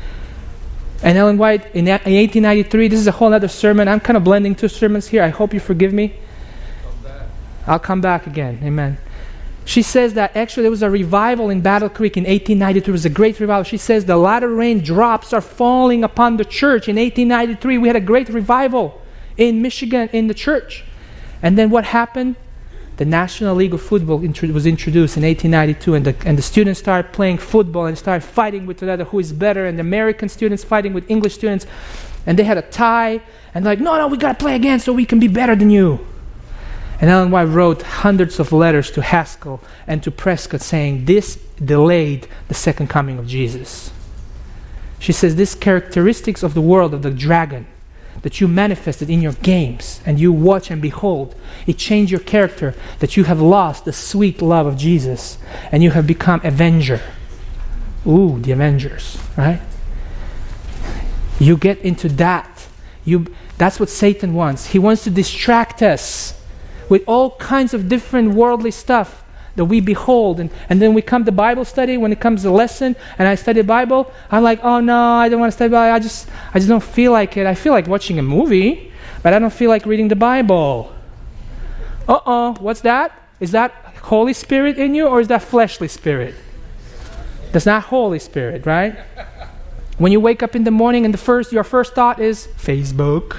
And Ellen White, in eighteen ninety-three, this is a whole other sermon. I'm kind of blending two sermons here. I hope you forgive me. I'll come back again. Amen. She says that actually there was a revival in Battle Creek in eighteen ninety-three. It was a great revival. She says the latter rain drops are falling upon the church. In eighteen ninety-three, we had a great revival in Michigan in the church. And then what happened? The National League of Football intro- was introduced in eighteen ninety-two, and the, and the students started playing football and started fighting with each other who is better, and the American students fighting with English students, and they had a tie, and like, no, no, we got to play again so we can be better than you. And Ellen White wrote hundreds of letters to Haskell and to Prescott saying this delayed the second coming of Jesus. She says these characteristics of the world, of the dragon, that you manifested in your games and you watch and behold, it changed your character, that you have lost the sweet love of Jesus and you have become avenger. Ooh, the Avengers, right? You get into that. You, that's what Satan wants. He wants to distract us with all kinds of different worldly stuff that we behold. And, and then we come to Bible study, when it comes to lesson, and I study Bible, I'm like, oh no, I don't want to study Bible. I just, I just don't feel like it. I feel like watching a movie, but I don't feel like reading the Bible. Uh-oh, what's that? Is that Holy Spirit in you, or is that fleshly spirit? That's not Holy Spirit, right? When you wake up in the morning and the first, your first thought is Facebook.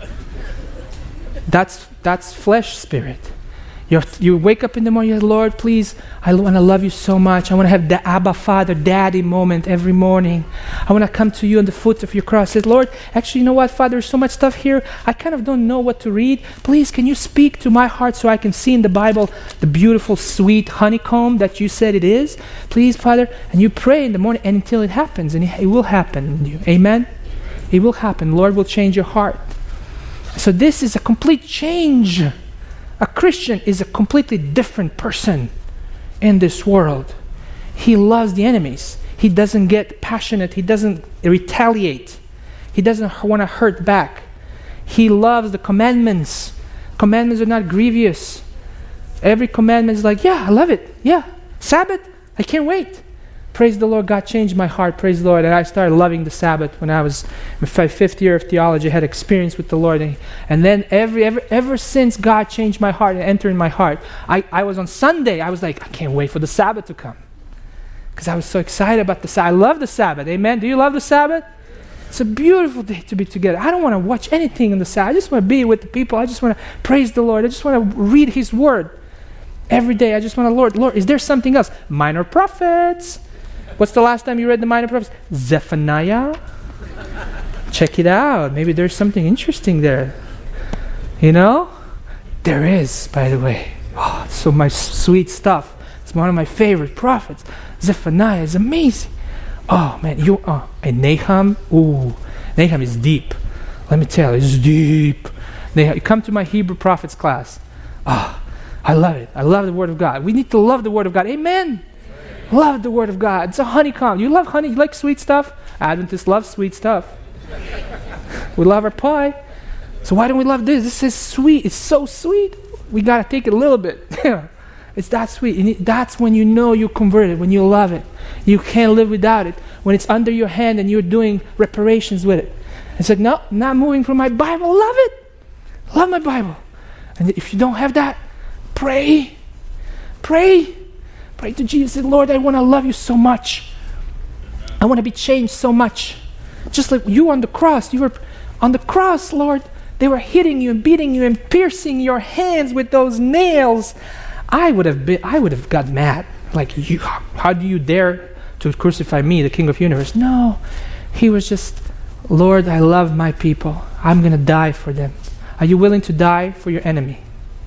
That's that's flesh spirit. You're, you wake up in the morning, Lord, please, I want to love you so much. I want to have the Abba Father, Daddy moment every morning. I want to come to you on the foot of your cross. I said, Lord, actually, you know what, Father, there's so much stuff here. I kind of don't know what to read. Please, can you speak to my heart so I can see in the Bible the beautiful, sweet honeycomb that you said it is? Please, Father. And you pray in the morning and until it happens, and it will happen in you. Amen? It will happen. Lord will change your heart. So this is a complete change. A Christian is a completely different person in this world. He loves the enemies. He doesn't get passionate. He doesn't retaliate. He doesn't want to hurt back. He loves the commandments. Commandments are not grievous. Every commandment is like, yeah, I love it. Yeah. Sabbath, I can't wait. Praise the Lord, God changed my heart. Praise the Lord. And I started loving the Sabbath when I was in my fifth year of theology. I had experience with the Lord. And, and then every, ever, ever since God changed my heart and entered in my heart, I, I was on Sunday, I was like, I can't wait for the Sabbath to come. Because I was so excited about the Sabbath. I love the Sabbath. Amen. Do you love the Sabbath? It's a beautiful day to be together. I don't want to watch anything in the Sabbath. I just want to be with the people. I just want to praise the Lord. I just want to read His Word. Every day I just want to, Lord, Lord, is there something else? Minor prophets. What's the last time you read the Minor Prophets? Zephaniah? Check it out. Maybe there's something interesting there. You know? There is, by the way. Oh, so much sweet stuff. It's one of my favorite prophets. Zephaniah is amazing. Oh, man. you. Uh, and Nahum. Ooh. Nahum is deep. Let me tell you, it's deep. Nahum, you come to my Hebrew prophets class. Oh, I love it. I love the Word of God. We need to love the Word of God. Amen. Love the Word of God. It's a honeycomb. You love honey? You like sweet stuff? Adventists love sweet stuff. We love our pie. So why don't we love this? This is sweet. It's so sweet. We got to take it a little bit. It's that sweet. And it, that's when you know you're converted, when you love it. You can't live without it. When it's under your hand and you're doing reparations with it. It's like, no, I'm not moving from my Bible. Love it. Love my Bible. And if you don't have that, pray. Pray. Pray to Jesus. Say, Lord, I want to love you so much. I want to be changed so much. Just like you on the cross. You were on the cross, Lord. They were hitting you and beating you and piercing your hands with those nails. I would have been, I would have got mad. Like, you, how do you dare to crucify me, the King of the universe? No. He was just, Lord, I love my people. I'm going to die for them. Are you willing to die for your enemy?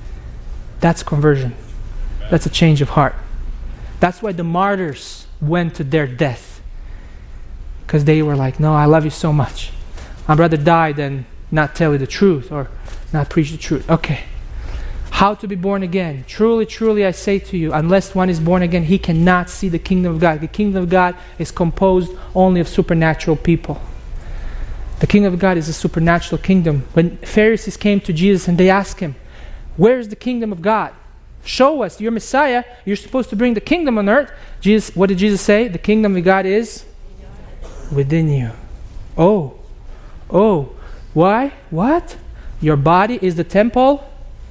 That's conversion. That's a change of heart. That's why the martyrs went to their death. Because they were like, no, I love you so much. I'd rather die than not tell you the truth or not preach the truth. Okay. How to be born again? Truly, truly, I say to you, unless one is born again, he cannot see the kingdom of God. The kingdom of God is composed only of supernatural people. The kingdom of God is a supernatural kingdom. When Pharisees came to Jesus and they asked him, where is the kingdom of God? Show us, you're Messiah. You're supposed to bring the kingdom on earth. Jesus, what did Jesus say? The kingdom of God is within you. Oh, oh, why? What? Your body is the temple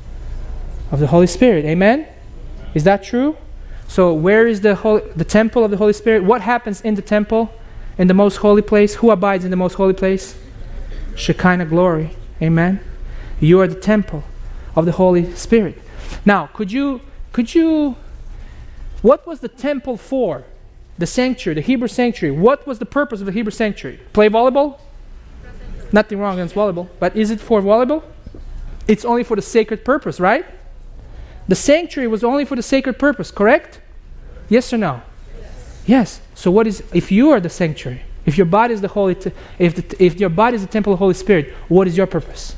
of the Holy Spirit. Amen? Is that true? So where is the Holy, the temple of the Holy Spirit? What happens in the temple? In the most holy place? Who abides in the most holy place? Shekinah glory. Amen? You are the temple of the Holy Spirit. Now, could you, could you, what was the temple for? The sanctuary, the Hebrew sanctuary. What was the purpose of the Hebrew sanctuary? Play volleyball? Nothing wrong against volleyball. But is it for volleyball? It's only for the sacred purpose, right? The sanctuary was only for the sacred purpose, correct? Yes or no? Yes. Yes. So what is, if you are the sanctuary, if your body is the holy, t- if the, if your body is the temple of the Holy Spirit, what is your purpose?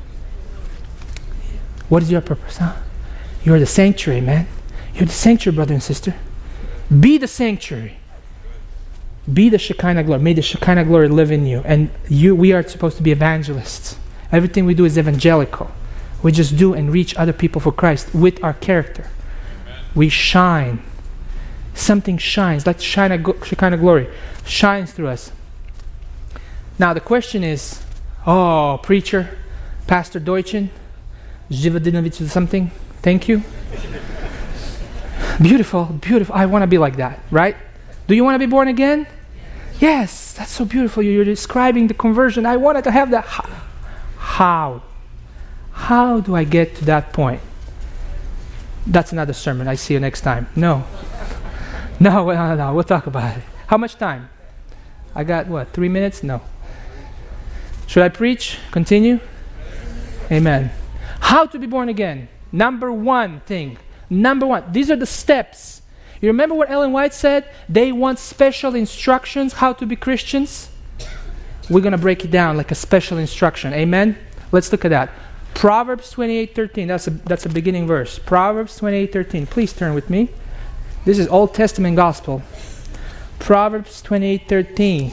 What is your purpose, huh? You are the sanctuary, man. You're the sanctuary, brother and sister. Be the sanctuary. Be the Shekinah glory. May the Shekinah glory live in you. And you, we are supposed to be evangelists. Everything we do is evangelical. We just do and reach other people for Christ with our character. Amen. We shine. Something shines, like Shekinah, Shekinah glory shines through us. Now the question is, oh, preacher, Pastor Deutschen, Zivadinovich something, thank you. Beautiful, beautiful. I want to be like that, right? Do you want to be born again? Yes, that's so beautiful. You're describing the conversion. I wanted to have that. How? How do I get to that point? That's another sermon. I see you next time. No. No, no, no. We'll talk about it. How much time? I got, what, three minutes? No. Should I preach? Continue? Amen. How to be born again? Number one thing. Number one. These are the steps. You remember what Ellen White said? They want special instructions how to be Christians. We're going to break it down like a special instruction. Amen? Let's look at that. Proverbs twenty-eight thirteen. That's a, that's a beginning verse. Proverbs twenty-eight thirteen. Please turn with me. This is Old Testament gospel. Proverbs twenty-eight thirteen.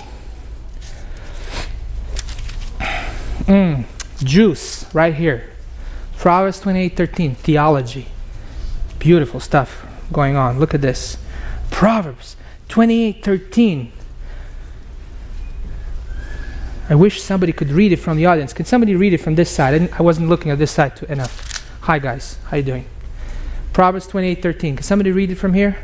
Mm, juice right here. Proverbs twenty-eight thirteen. Theology. Beautiful stuff going on. Look at this. Proverbs twenty-eight thirteen. I wish somebody could read it from the audience. Can somebody read it from this side? I, didn't, I wasn't looking at this side too enough. Hi guys, how you doing? Proverbs twenty-eight thirteen. Can somebody read it from here?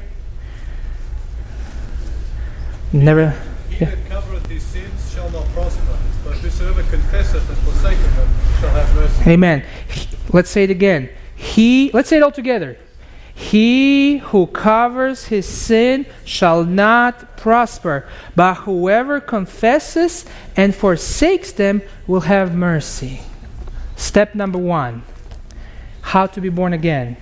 Never. He yeah. that covereth his sins shall not prosper, but whosoever confesseth and forsaketh them shall have mercy. Amen. He, let's say it again. He. Let's say it all together. He who covers his sin shall not prosper, but whoever confesses and forsakes them will have mercy. Step number one, how to be born again.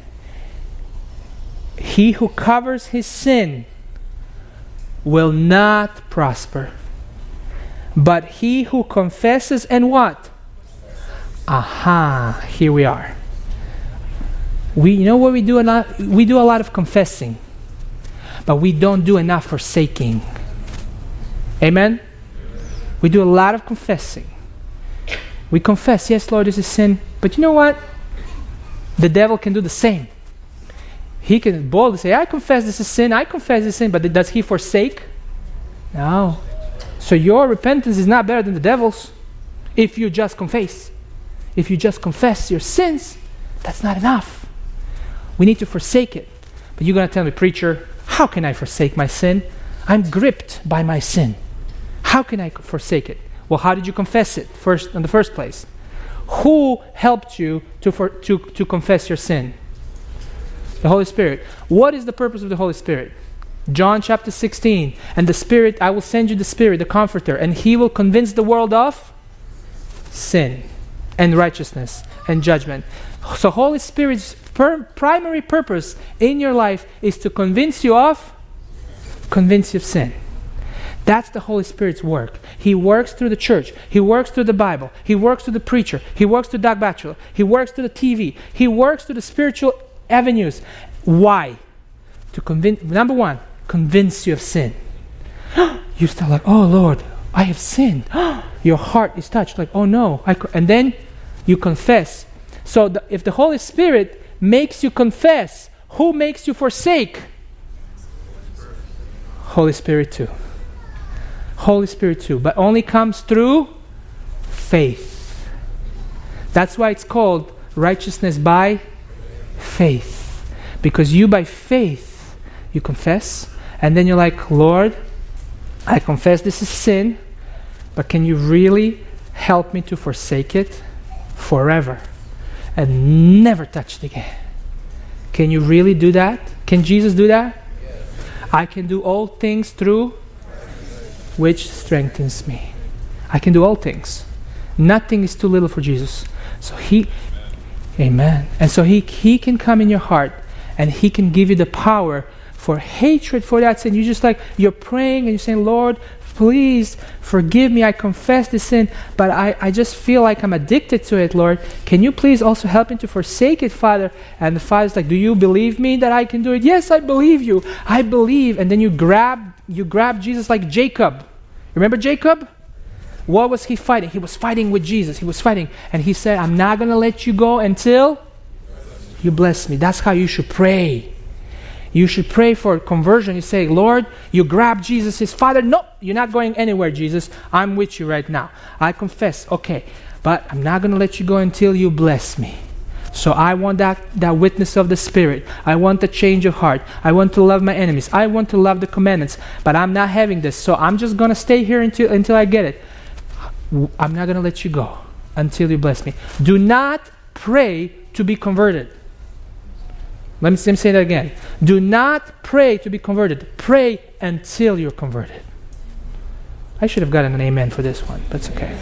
He who covers his sin will not prosper, but he who confesses and what? Aha, here we are. We, you know what we do a lot? We do a lot of confessing, but we don't do enough forsaking. Amen? We do a lot of confessing. We confess, yes, Lord, this is sin, but you know what? The devil can do the same. He can boldly say, I confess this is sin, I confess this is sin, but does he forsake? No. So your repentance is not better than the devil's if you just confess. If you just confess your sins, that's not enough. We need to forsake it. But you're going to tell me, preacher, how can I forsake my sin? I'm gripped by my sin. How can I forsake it? Well, how did you confess it first in the first place? Who helped you to, for, to, to confess your sin? The Holy Spirit. What is the purpose of the Holy Spirit? John chapter sixteen. And the Spirit, I will send you the Spirit, the Comforter, and He will convince the world of sin and righteousness and judgment. So Holy Spirit's per- primary purpose in your life is to convince you of, convince you of sin. That's the Holy Spirit's work. He works through the church. He works through the Bible. He works through the preacher. He works through Doug Batchelor. He works through the T V. He works through the spiritual avenues. Why? To convince, number one, convince you of sin. You start like, oh Lord, I have sinned. Your heart is touched, like, oh no. I co-. And then you confess. So the, if the Holy Spirit makes you confess, who makes you forsake? Holy Spirit too. Holy Spirit too. But only comes through faith. That's why it's called righteousness by faith. Because you by faith, you confess, and then you're like, Lord, I confess this is sin, but can you really help me to forsake it forever and never touch it again? Can you really do that? Can Jesus do that? Yes. I can do all things through which strengthens me. I can do all things. Nothing is too little for Jesus. So He, Amen. And so He He can come in your heart and He can give you the power for hatred for that sin. You just like, you're praying and you're saying, Lord, please forgive me. I confess this sin, but I, I just feel like I'm addicted to it, Lord. Can you please also help me to forsake it, Father? And the Father's like, do you believe me that I can do it? Yes, I believe you. I believe. And then you grab, you grab Jesus like Jacob. Remember Jacob? What was he fighting? He was fighting with Jesus. He was fighting. And he said, I'm not going to let you go until you bless me. That's how you should pray. You should pray for conversion. You say, Lord, you grab Jesus, his Father. No, you're not going anywhere, Jesus. I'm with you right now. I confess. Okay, but I'm not going to let you go until you bless me. So I want that, that witness of the Spirit. I want the change of heart. I want to love my enemies. I want to love the commandments. But I'm not having this. So I'm just going to stay here until, until I get it. I'm not going to let you go until you bless me. Do not pray to be converted. Let me, let me say that again. Do not pray to be converted. Pray until you're converted. I should have gotten an amen for this one, but it's okay.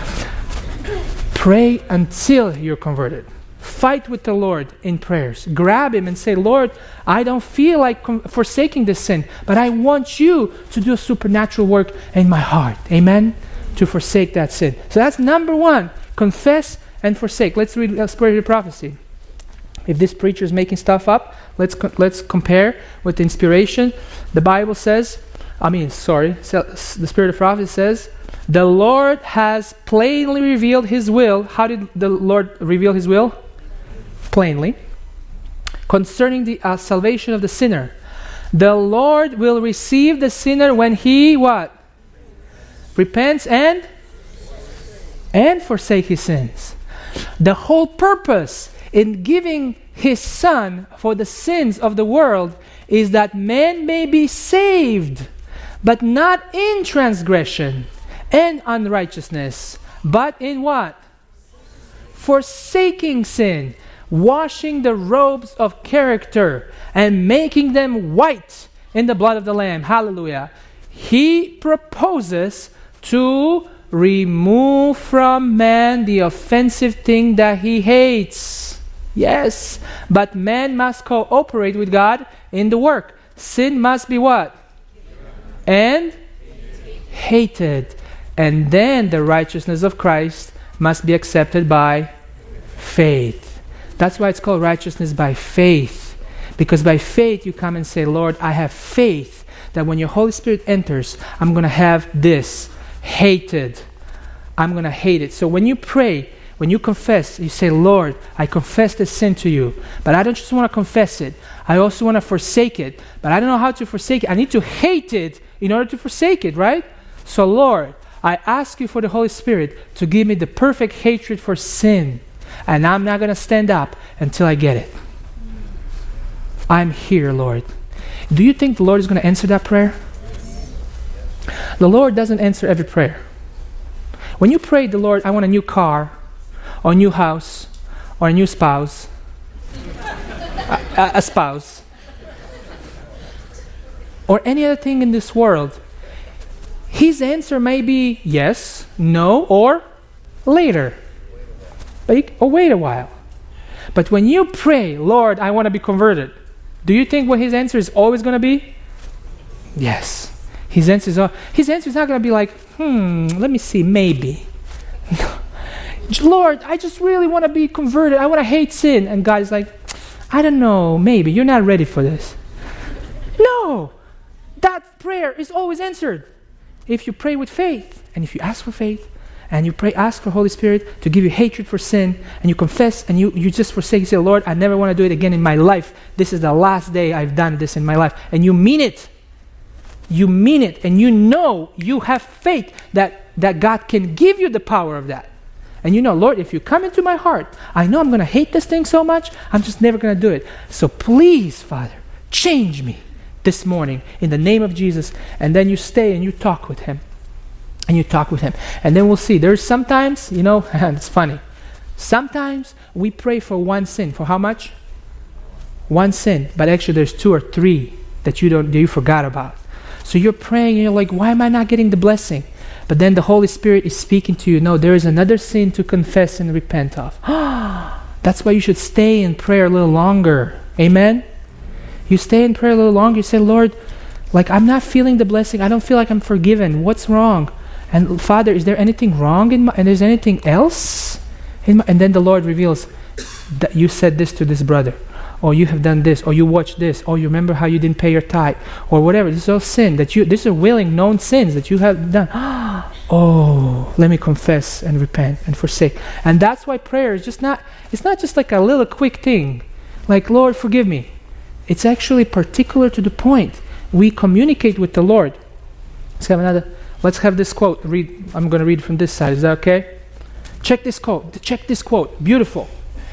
Pray until you're converted. Fight with the Lord in prayers. Grab Him and say, Lord, I don't feel like com- forsaking this sin, but I want you to do a supernatural work in my heart. Amen? To forsake that sin. So that's number one. Confess and forsake. Let's read uh, Spirit Prophecy. If this preacher is making stuff up, let's co- let's compare with the inspiration. The Bible says, I mean, sorry, so, the Spirit of Prophecy says, the Lord has plainly revealed His will. How did the Lord reveal His will? Plainly. Concerning the uh, salvation of the sinner. The Lord will receive the sinner when he, what? Repents and? And forsake his sins. The whole purpose in giving His Son for the sins of the world is that man may be saved, but not in transgression and unrighteousness, but in what? Forsaking sin. washing the robes of character and making them white in the blood of the Lamb. Hallelujah. He proposes to remove from man the offensive thing that he hates. Yes, but man must cooperate with God in the work. Sin must be what? And hated. And then the righteousness of Christ must be accepted by faith. That's why it's called righteousness by faith. Because by faith you come and say, Lord, I have faith that when your Holy Spirit enters, I'm going to have this hated. I'm going to hate it. So when you pray, when you confess, you say, Lord, I confess this sin to you. But I don't just want to confess it. I also want to forsake it. But I don't know how to forsake it. I need to hate it in order to forsake it, right? So Lord, I ask you for the Holy Spirit to give me the perfect hatred for sin. And I'm not going to stand up until I get it. I'm here, Lord. Do you think the Lord is going to answer that prayer? The Lord doesn't answer every prayer. When you pray the Lord, I want a new car, or a new house, or a new spouse, a, a, a spouse, or any other thing in this world, His answer may be yes, no, or later. But you, or wait a while. But when you pray, Lord, I want to be converted, do you think what His answer is always going to be? Yes. His answer is, his answer is not going to be like, hmm, let me see, maybe. Lord, I just really want to be converted. I want to hate sin. And God is like, I don't know, maybe. You're not ready for this. No. That prayer is always answered. If you pray with faith, and if you ask for faith, and you pray, ask for Holy Spirit to give you hatred for sin, and you confess, and you, you just forsake, you say, Lord, I never want to do it again in my life. This is the last day I've done this in my life. And you mean it. You mean it, and you know, you have faith that, that God can give you the power of that. And you know, Lord, if you come into my heart, I know I'm going to hate this thing so much, I'm just never going to do it. So please, Father, change me this morning in the name of Jesus. And then you stay and you talk with Him. And you talk with Him. And then we'll see. There's sometimes, you know, it's funny. Sometimes we pray for one sin. For how much? One sin. But actually there's two or three that you don't, that you forgot about. So you're praying and you're like, why am I not getting the blessing? But then the Holy Spirit is speaking to you. No, there is another sin to confess and repent of. That's why you should stay in prayer a little longer. Amen? You stay in prayer a little longer. You say, Lord, like I'm not feeling the blessing. I don't feel like I'm forgiven. What's wrong? And Father, is there anything wrong in my, and is there anything else? In my, and then the Lord reveals that you said this to this brother. Or you have done this, or you watched this, or you remember how you didn't pay your tithe, or whatever. This is all sin that you. These are willing, known sins that you have done. Oh, let me confess and repent and forsake. And that's why prayer is just not. It's not just like a little quick thing, like Lord, forgive me. It's actually particular to the point. We communicate with the Lord. Let's have another. Let's have this quote. Read. I'm going to read from this side. Is that okay? Check this quote. Check this quote. Beautiful.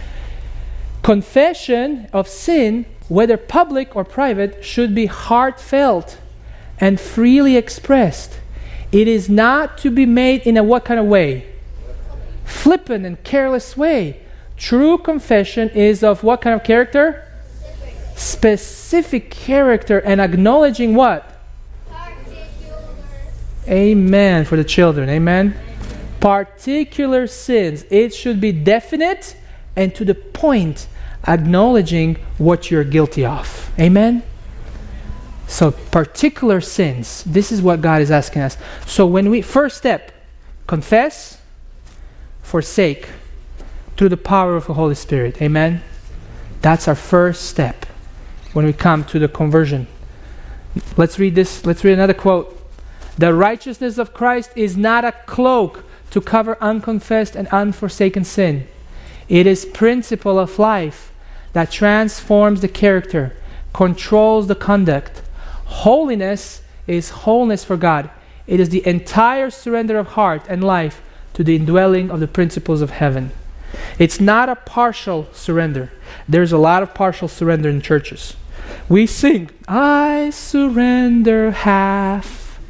Confession of sin, whether public or private, should be heartfelt and freely expressed. It is not to be made in a what kind of way? Flippant and careless way. True confession is of what kind of character? Specific, Specific character and acknowledging what? Particular. Amen for the children. Amen. Particular sins. It should be definite and to the point, acknowledging what you're guilty of. Amen? So, particular sins. This is what God is asking us. So, when we, first step, confess, forsake, through the power of the Holy Spirit. Amen? That's our first step when we come to the conversion. Let's read this. Let's read another quote. The righteousness of Christ is not a cloak to cover unconfessed and unforsaken sin. It is principle of life that transforms the character, controls the conduct. Holiness is wholeness for God. It is the entire surrender of heart and life to the indwelling of the principles of heaven. It's not a partial surrender. There's a lot of partial surrender in churches. We sing, I surrender half.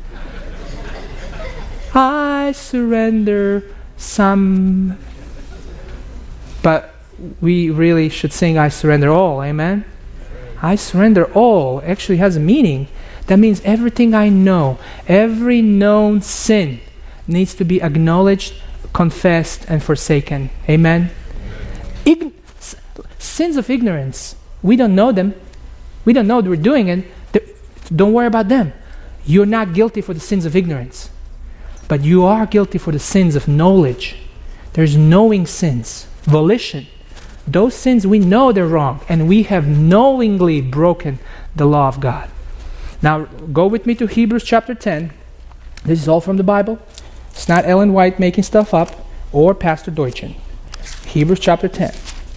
I surrender some. But we really should sing I surrender all. Amen? I surrender all actually has a meaning. That means everything I know, every known sin needs to be acknowledged, confessed, and forsaken. Amen? Ign- sins of ignorance, we don't know them. We don't know that we're doing it. Don't worry about them. You're not guilty for the sins of ignorance. But you are guilty for the sins of knowledge. There's knowing sins, volition. Those sins we know they're wrong, and we have knowingly broken the law of God. Now, go with me to Hebrews chapter ten. This is all from the Bible. It's not Ellen White making stuff up or Pastor Deutschen. Hebrews chapter ten.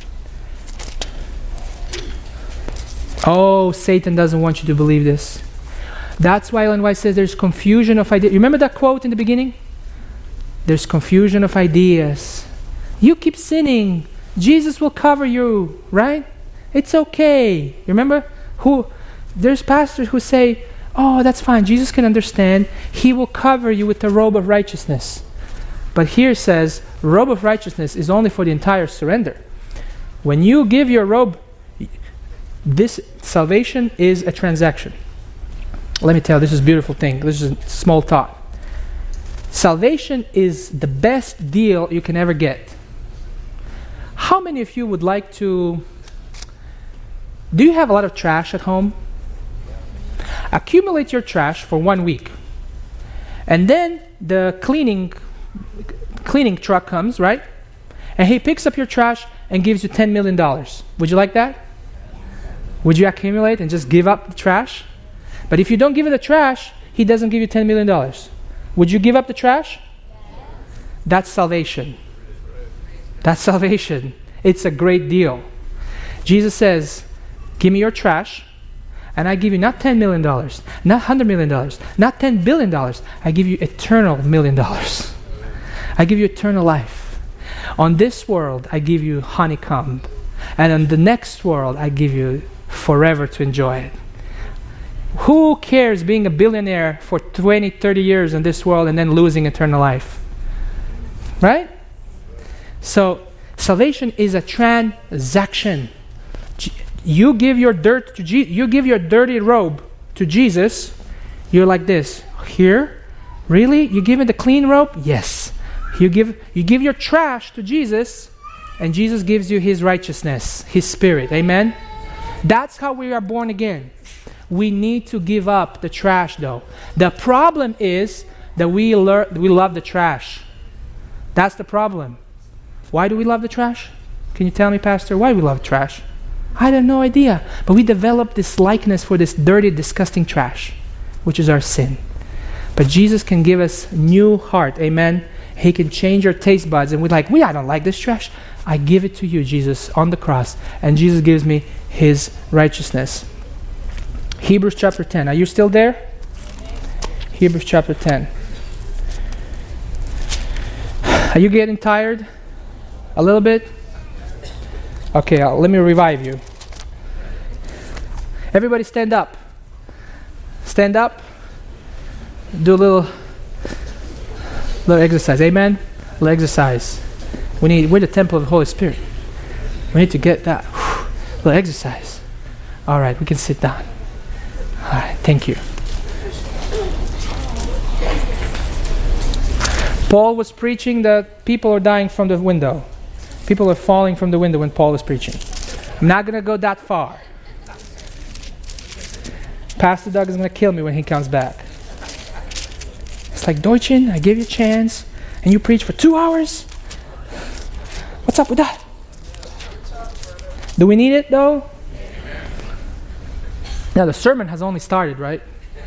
Oh, Satan doesn't want you to believe this. That's why Ellen White says there's confusion of ideas. You remember that quote in the beginning? There's confusion of ideas. You keep sinning. Jesus will cover you, right? It's okay. You remember? Who? There's pastors who say, oh, that's fine. Jesus can understand. He will cover you with the robe of righteousness. But here it says, robe of righteousness is only for the entire surrender. When you give your robe, this salvation is a transaction. Let me tell you, this is a beautiful thing. This is a small thought. Salvation is the best deal you can ever get. How many of you would like to... Do you have a lot of trash at home? Accumulate your trash for one week. And then the cleaning cleaning truck comes, right? And he picks up your trash and gives you ten million dollars. Would you like that? Would you accumulate and just give up the trash? But if you don't give it the trash, he doesn't give you ten million dollars. Would you give up the trash? That's salvation. That's salvation. It's a great deal. Jesus says, give me your trash, and I give you not ten million dollars, not one hundred million dollars, not ten billion dollars. I give you eternal million dollars. I give you eternal life. On this world, I give you honeycomb. And on the next world, I give you forever to enjoy it. Who cares being a billionaire for twenty, thirty years in this world and then losing eternal life? Right? So, salvation is a transaction. You give your dirt to Je- you give your dirty robe to Jesus. You're like this. Here? Really? You give me the clean robe? Yes. You give you give your trash to Jesus, and Jesus gives you His righteousness, His Spirit. Amen? That's how we are born again. We need to give up the trash, though. The problem is that we lear- we love the trash. That's the problem. Why do we love the trash? Can you tell me, Pastor, why do we love trash? I have no idea. But we develop this likeness for this dirty, disgusting trash, which is our sin. But Jesus can give us new heart. Amen? He can change our taste buds. And we're like, we, I don't like this trash. I give it to you, Jesus, on the cross. And Jesus gives me His righteousness. Hebrews chapter ten. Are you still there? Hebrews chapter ten. Are you getting tired? A little bit? Okay, uh, let me revive you. Everybody stand up. Stand up. Do a little, little exercise. Amen? A little exercise. We need, we're the temple of the Holy Spirit. We need to get that whew, little exercise. All right, we can sit down. All right, thank you. Paul was preaching that people are dying from the window. People are falling from the window when Paul was preaching. I'm not going to go that far. Pastor Doug is going to kill me when he comes back. It's like, Deutschen, I gave you a chance, and you preach for two hours? What's up with that? Do we need it, though? Now, the sermon has only started, right?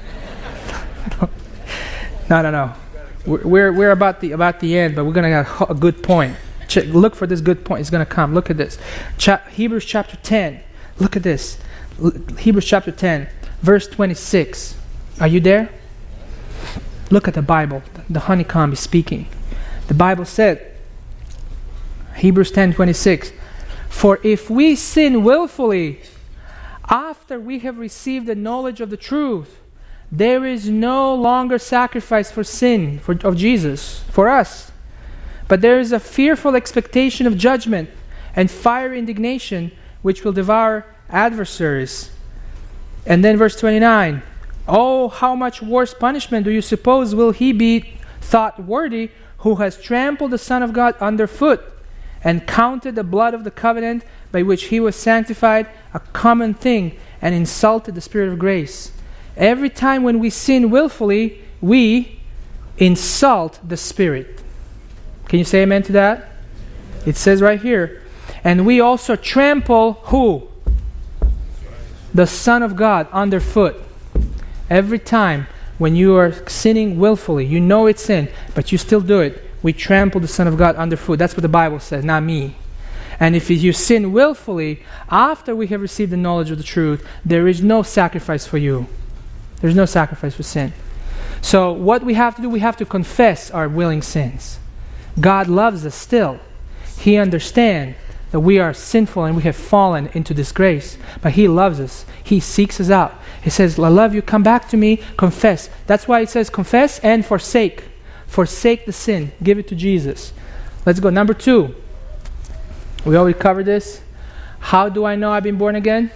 no, no, no. We're, we're, we're about the about the end, but we're going to get a good point. Check, look for this good point. It's going to come. Look at this. Cha- Hebrews chapter ten. Look at this. L- Hebrews chapter ten, verse twenty-six. Are you there? Look at the Bible. The honeycomb is speaking. The Bible said, Hebrews ten twenty-six, for if we sin willfully after we have received the knowledge of the truth, there is no longer sacrifice for sin for, of Jesus for us. But there is a fearful expectation of judgment and fiery indignation, which will devour adversaries. And then verse twenty-nine, oh, how much worse punishment do you suppose will he be thought worthy who has trampled the Son of God underfoot and counted the blood of the covenant by which he was sanctified a common thing and insulted the Spirit of grace. Every time when we sin willfully, we insult the Spirit. Can you say amen to that? It says right here, and we also trample who? The Son of God underfoot. Every time when you are sinning willfully, you know it's sin, but you still do it, we trample the Son of God underfoot. That's what the Bible says, not me. And if you sin willfully, after we have received the knowledge of the truth, there is no sacrifice for you. There's no sacrifice for sin. So what we have to do, we have to confess our willing sins. God loves us still. He understands that we are sinful and we have fallen into disgrace. But He loves us. He seeks us out. He says, I love you, come back to me, confess. That's why it says confess and forsake. Forsake the sin. Give it to Jesus. Let's go. Number two. We already covered this. How do I know I've been born again?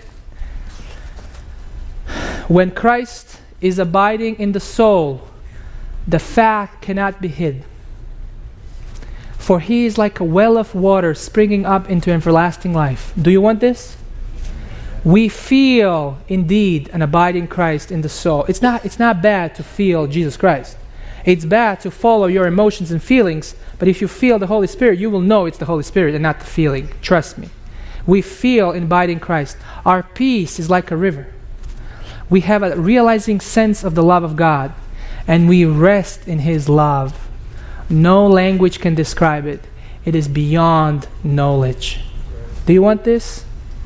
When Christ is abiding in the soul, the fact cannot be hid. For He is like a well of water springing up into everlasting life. Do you want this? We feel indeed an abiding Christ in the soul. It's not, it's not bad to feel Jesus Christ. It's bad to follow your emotions and feelings, but if you feel the Holy Spirit, you will know it's the Holy Spirit and not the feeling. Trust me. We feel in abiding Christ. Our peace is like a river. We have a realizing sense of the love of God, and we rest in His love. No language can describe it. It is beyond knowledge. Do you want this?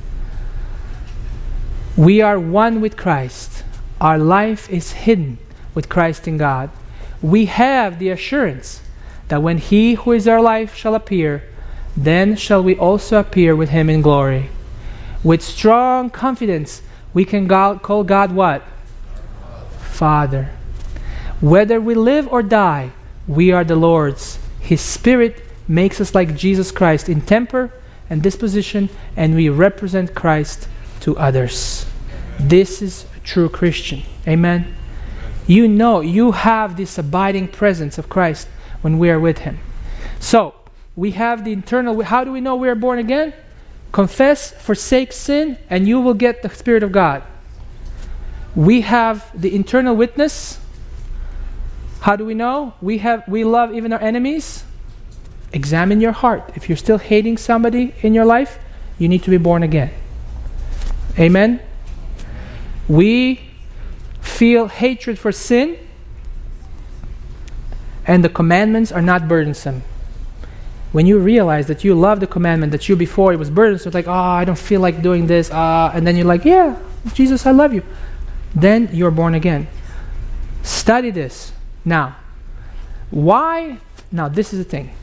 We are one with Christ. Our life is hidden with Christ in God. We have the assurance that when He who is our life shall appear, then shall we also appear with Him in glory. With strong confidence, we can call God what? Father. Whether we live or die, we are the Lord's. His Spirit makes us like Jesus Christ in temper and disposition, and we represent Christ to others. This is a true Christian. Amen. You know, you have this abiding presence of Christ when we are with Him. So, we have the internal, how do we know we are born again? Confess, forsake sin, and you will get the Spirit of God. We have the internal witness. How do we know? We have, we love even our enemies. Examine your heart. If you're still hating somebody in your life, you need to be born again. Amen? We feel hatred for sin, and the commandments are not burdensome. When you realize that you love the commandment that you before it was burdensome, it's like, oh, I don't feel like doing this, uh, and then you're like, yeah, Jesus, I love you. Then you're born again. Study this. Now, why? Now, this is the thing.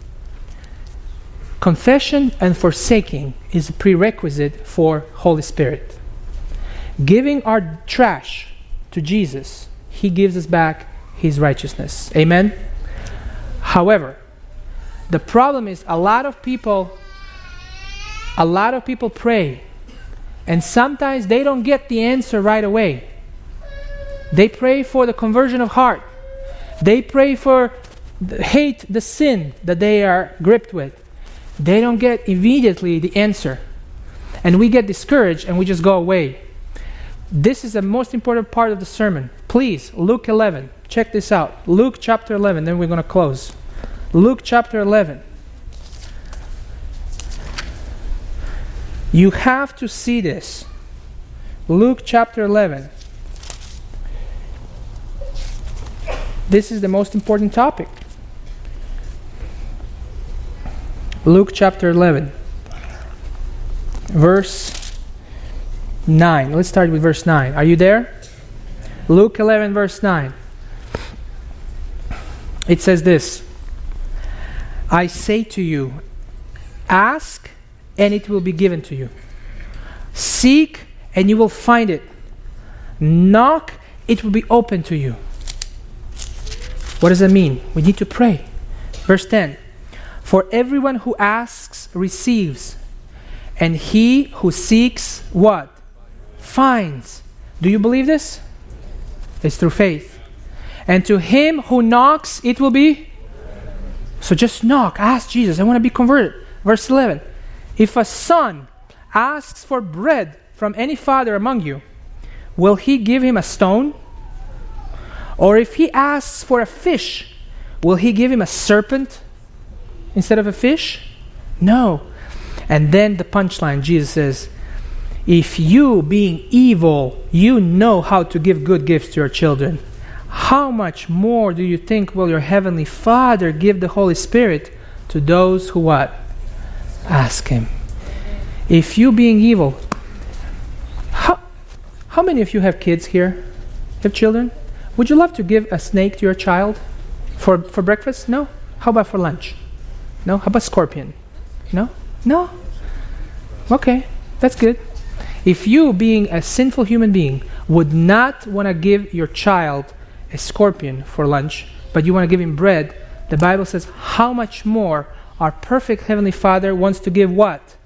Confession and forsaking is a prerequisite for Holy Spirit. Giving our trash to Jesus, He gives us back His righteousness. Amen? However, the problem is a lot of people, a lot of people pray, and sometimes they don't get the answer right away. They pray for the conversion of heart. They pray for the, hate the sin that they are gripped with. They don't get immediately the answer. And we get discouraged and we just go away. This is the most important part of the sermon. Please, Luke eleven. Check this out. Luke chapter eleven, then we're going to close. Luke chapter eleven. You have to see this. Luke chapter eleven. This is the most important topic. Luke chapter eleven. Verse nine. Let's start with verse nine. Are you there? Luke eleven verse nine. It says this. I say to you, ask and it will be given to you. Seek and you will find it. Knock, it will be open to you. What does that mean? We need to pray. Verse ten. For everyone who asks receives, And he who seeks what? Finds. Do you believe this? It's through faith. And to him who knocks, it will be. So just knock. Ask Jesus, I want to be converted. Verse eleven. If a son asks for bread from any father among you, will he give him a stone? Or if he asks for a fish, will he give him a serpent instead of a fish? No. And then the punchline, Jesus says, if you, being evil, you know how to give good gifts to your children, how much more do you think will your heavenly Father give the Holy Spirit to those who what? Ask him. If you, being evil, how, how many of you have kids here? Have children? Would you love to give a snake to your child for, for breakfast? No? How about for lunch? No? How about scorpion? No? No? Okay, that's good. If you, being a sinful human being, would not want to give your child a scorpion for lunch, but you want to give him bread, the Bible says, how much more our perfect Heavenly Father wants to give what?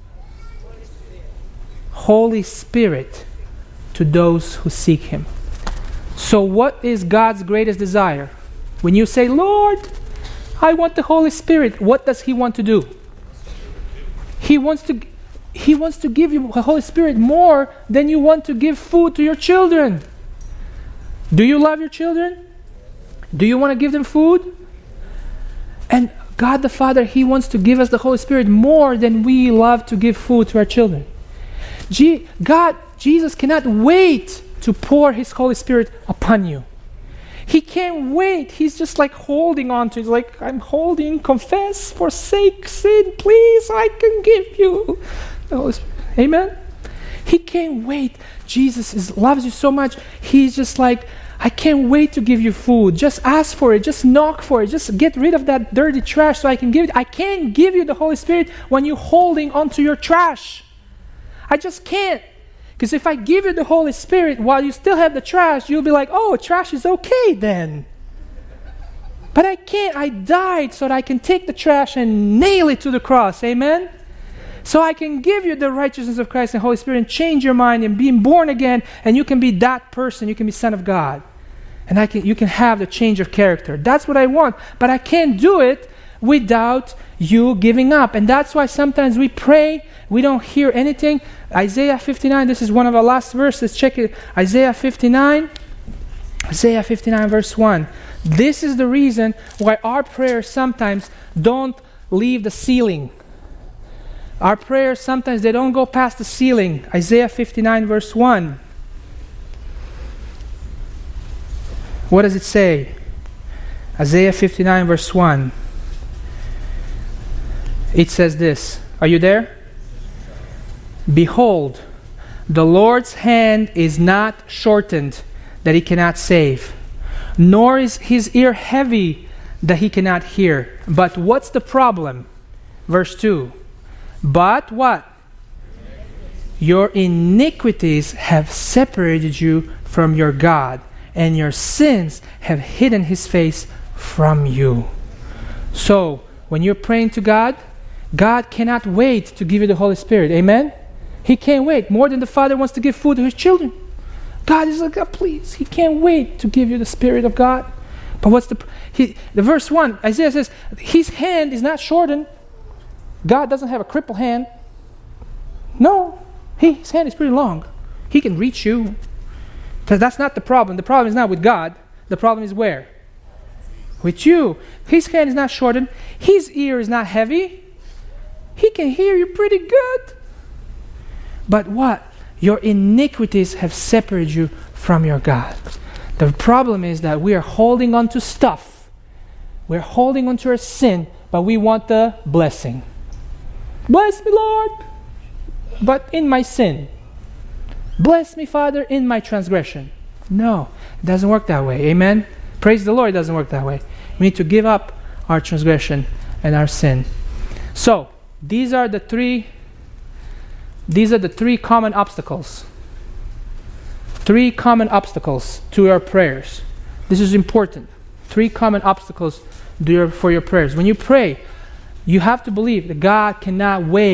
Holy Spirit to those who seek him. So what is God's greatest desire? When you say, Lord, I want the Holy Spirit, what does he want to do? He wants to He wants to give you the Holy Spirit more than you want to give food to your children. Do you love your children? Do you want to give them food? And God the Father, he wants to give us the Holy Spirit more than we love to give food to our children. G- God, Jesus cannot wait to pour his Holy Spirit upon you. He can't wait. He's just like holding on to it. Like, I'm holding, confess, forsake sin, please, I can give you the Holy Spirit. Amen? He can't wait. Jesus is, loves you so much. He's just like, I can't wait to give you food. Just ask for it. Just knock for it. Just get rid of that dirty trash so I can give it. I can't give you the Holy Spirit when you're holding onto your trash. I just can't. Because if I give you the Holy Spirit while you still have the trash, you'll be like, oh, trash is okay then. But I can't. I died so that I can take the trash and nail it to the cross. Amen? So I can give you the righteousness of Christ and Holy Spirit and change your mind and being born again, and you can be that person. You can be son of God. And I can, you can have the change of character. That's what I want. But I can't do it without you giving up. And that's why sometimes we pray, we don't hear anything. Isaiah fifty-nine, this is one of our last verses. Check it. Isaiah fifty-nine. Isaiah fifty-nine verse one. This is the reason why our prayers sometimes don't leave the ceiling. Our prayers sometimes they don't go past the ceiling. Isaiah fifty-nine verse one. What does it say? Isaiah fifty-nine verse one. It says this. Are you there? Behold, the Lord's hand is not shortened that he cannot save, nor is his ear heavy that he cannot hear. But what's the problem? Verse two. But what? Your iniquities have separated you from your God, and your sins have hidden his face from you. So, when you're praying to God, God cannot wait to give you the Holy Spirit. Amen? He can't wait. More than the Father wants to give food to his children. God is like, oh, please. He can't wait to give you the Spirit of God. But what's the... He, the verse one, Isaiah says, his hand is not shortened. God doesn't have a crippled hand. No. He, his hand is pretty long. He can reach you. But that's not the problem. The problem is not with God. The problem is where? With you. His hand is not shortened. His ear is not heavy. He can hear you pretty good. But what? Your iniquities have separated you from your God. The problem is that we are holding on to stuff. We're holding on to our sin, but we want the blessing. Bless me, Lord, but in my sin. Bless me, Father, in my transgression. No, it doesn't work that way. Amen? Praise the Lord, it doesn't work that way. We need to give up our transgression and our sin. So, these are the three These are the three common obstacles. Three common obstacles to your prayers. This is important. Three common obstacles to your, for your prayers. When you pray, you have to believe that God cannot wait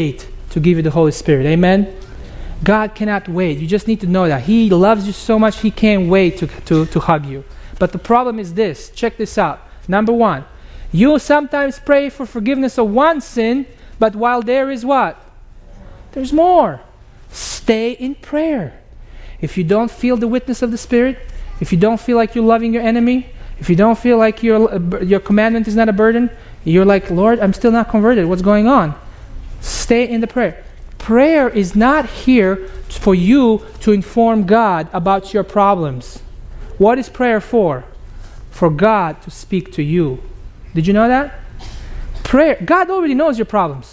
to give you the Holy Spirit. Amen? God cannot wait. You just need to know that. He loves you so much, He can't wait to, to, to hug you. But the problem is this. Check this out. Number one, you sometimes pray for forgiveness of one sin, but while there is what? There's more. Stay in prayer. If you don't feel the witness of the Spirit, if you don't feel like you're loving your enemy, if you don't feel like your, your commandment is not a burden, you're like, Lord, I'm still not converted. What's going on? Stay in the prayer. Prayer is not here for you to inform God about your problems. What is prayer for? For God to speak to you. Did you know that? Prayer, God already knows your problems.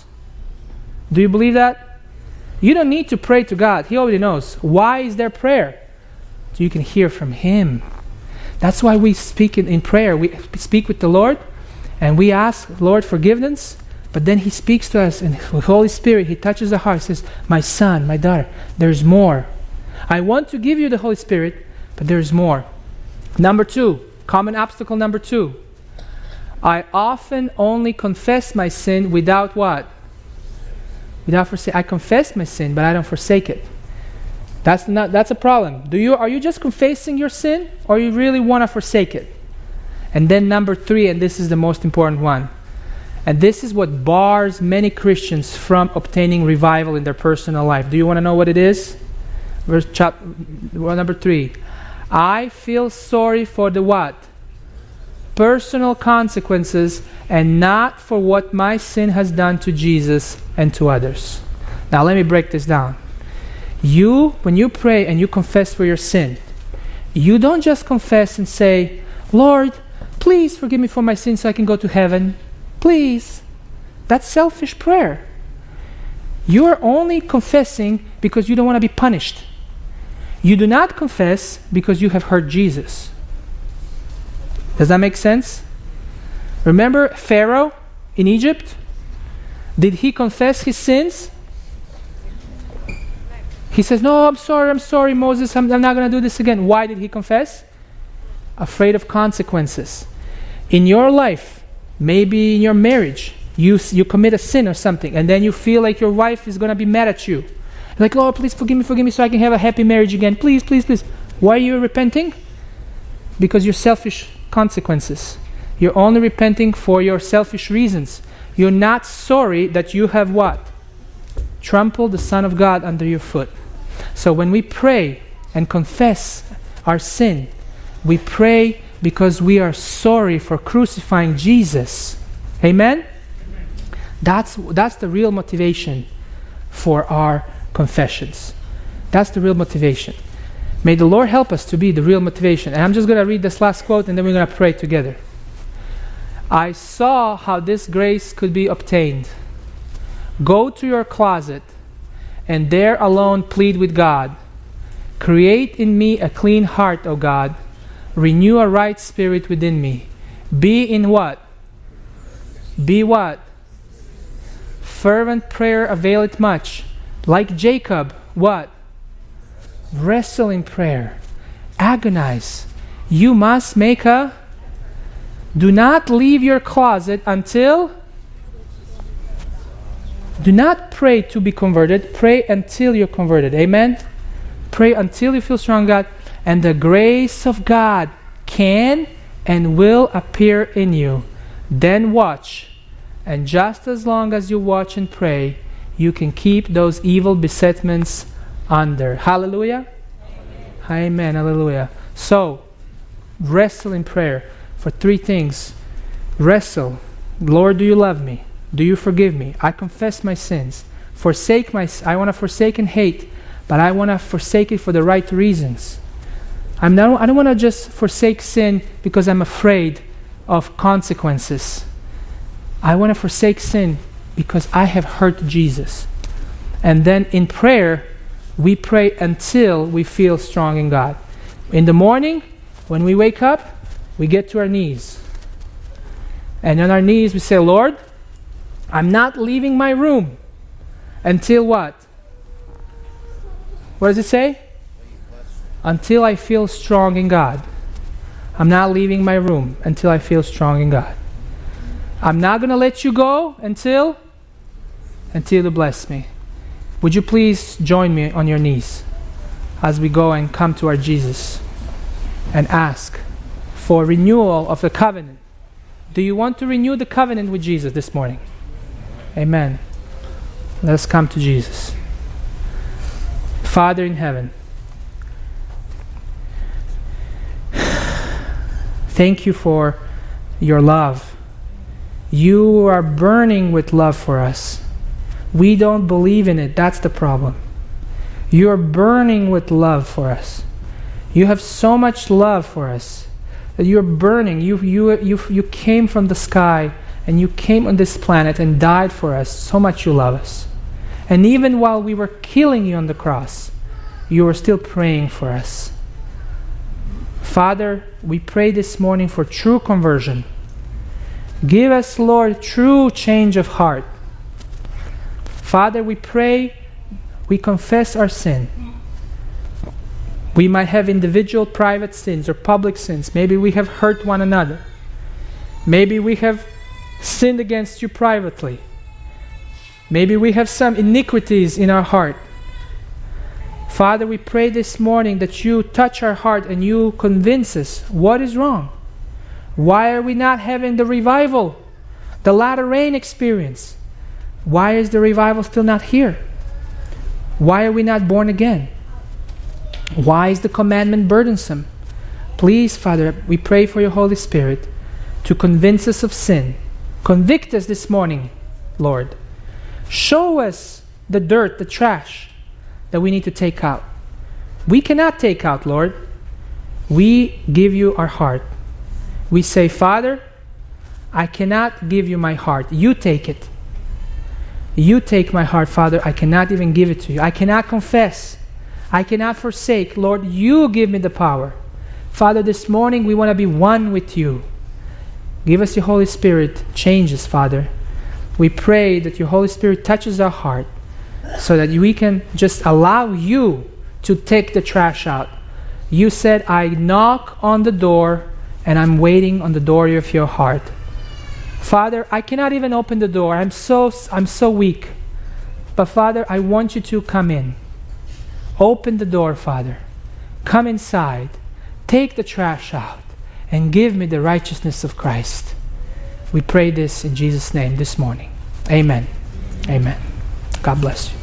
Do you believe that? You don't need to pray to God. He already knows. Why is there prayer? So you can hear from Him. That's why we speak in, in prayer. We speak with the Lord and we ask Lord forgiveness. But then He speaks to us, and the Holy Spirit, He touches the heart, says, my son, my daughter, there's more. I want to give you the Holy Spirit, but there's more. Number two, common obstacle number two. I often only confess my sin without what? Without forsake. I confess my sin, but I don't forsake it. That's not. That's a problem. Do you? Are you just confessing your sin, or you really want to forsake it? And then number three, and this is the most important one. And this is what bars many Christians from obtaining revival in their personal life. Do you want to know what it is? Verse chap, well, number three. I feel sorry for the what? Personal consequences, and not for what my sin has done to Jesus and to others. Now let me break this down. You, when you pray and you confess for your sin, you don't just confess and say, Lord, please forgive me for my sin so I can go to heaven. Please. That's selfish prayer. You are only confessing because you don't want to be punished. You do not confess because you have hurt Jesus. Does that make sense? Remember Pharaoh in Egypt? Did he confess his sins? He says, no, I'm sorry, I'm sorry, Moses, I'm, I'm not going to do this again. Why did he confess? Afraid of consequences. In your life, maybe in your marriage, you you commit a sin or something, and then you feel like your wife is going to be mad at you. Like, Lord, please forgive me, forgive me so I can have a happy marriage again. Please, please, please. Why are you repenting? Because you're selfish consequences. You're only repenting for your selfish reasons. You're not sorry that you have what? Trampled the Son of God under your foot. So when we pray and confess our sin, we pray because we are sorry for crucifying Jesus. Amen? That's, that's the real motivation for our confessions. That's the real motivation. May the Lord help us to be the real motivation. And I'm just going to read this last quote and then we're going to pray together. I saw how this grace could be obtained. Go to your closet and there alone plead with God. Create in me a clean heart, O God. Renew a right spirit within me. Be in what? Be what? Fervent prayer availeth much. Like Jacob, what? Wrestle in prayer. Agonize. You must make a... Do not leave your closet until... Do not pray to be converted. Pray until you're converted. Amen? Pray until you feel strong, God. And the grace of God can and will appear in you. Then watch. And just as long as you watch and pray, you can keep those evil besetments under. Hallelujah? Amen. Amen. Hallelujah. So, wrestle in prayer for three things. Wrestle. Lord, do you love me? Do you forgive me? I confess my sins. Forsake my, I want to forsake and hate, but I want to forsake it for the right reasons. I'm not, I don't want to just forsake sin because I'm afraid of consequences. I want to forsake sin because I have hurt Jesus. And then in prayer, we pray until we feel strong in God. In the morning, when we wake up, we get to our knees. And on our knees, we say, Lord, I'm not leaving my room until what? What does it say? Until I feel strong in God. I'm not leaving my room until I feel strong in God. I'm not going to let you go until until you bless me. Would you please join me on your knees as we go and come to our Jesus and ask for renewal of the covenant? Do you want to renew the covenant with Jesus this morning? Amen. Let's come to Jesus. Father in heaven, thank you for your love. You are burning with love for us. We don't believe in it. That's the problem. You are burning with love for us. You have so much love for us that you're burning. You, you, you, you came from the sky and you came on this planet and died for us. So much you love us. And even while we were killing you on the cross, you were still praying for us. Father, we pray this morning for true conversion. Give us, Lord, true change of heart. Father, we pray, we confess our sin. We might have individual private sins or public sins. Maybe we have hurt one another. Maybe we have sinned against you privately. Maybe we have some iniquities in our heart. Father, we pray this morning that you touch our heart and you convince us what is wrong. Why are we not having the revival, the latter rain experience? Why is the revival still not here? Why are we not born again? Why is the commandment burdensome? Please, Father, we pray for your Holy Spirit to convince us of sin. Convict us this morning, Lord. Show us the dirt, the trash that we need to take out. We cannot take out, Lord. We give you our heart. We say, Father, I cannot give you my heart. You take it. You take my heart, Father. I cannot even give it to you. I cannot confess. I cannot forsake. Lord, you give me the power. Father, this morning we want to be one with you. Give us your Holy Spirit. Change us, Father. We pray that your Holy Spirit touches our heart so that we can just allow you to take the trash out. You said, I knock on the door and I'm waiting on the door of your heart. Father, I cannot even open the door. I'm so, I'm so weak. But Father, I want you to come in. Open the door, Father. Come inside. Take the trash out and give me the righteousness of Christ. We pray this in Jesus' name this morning. Amen. Amen. God bless you.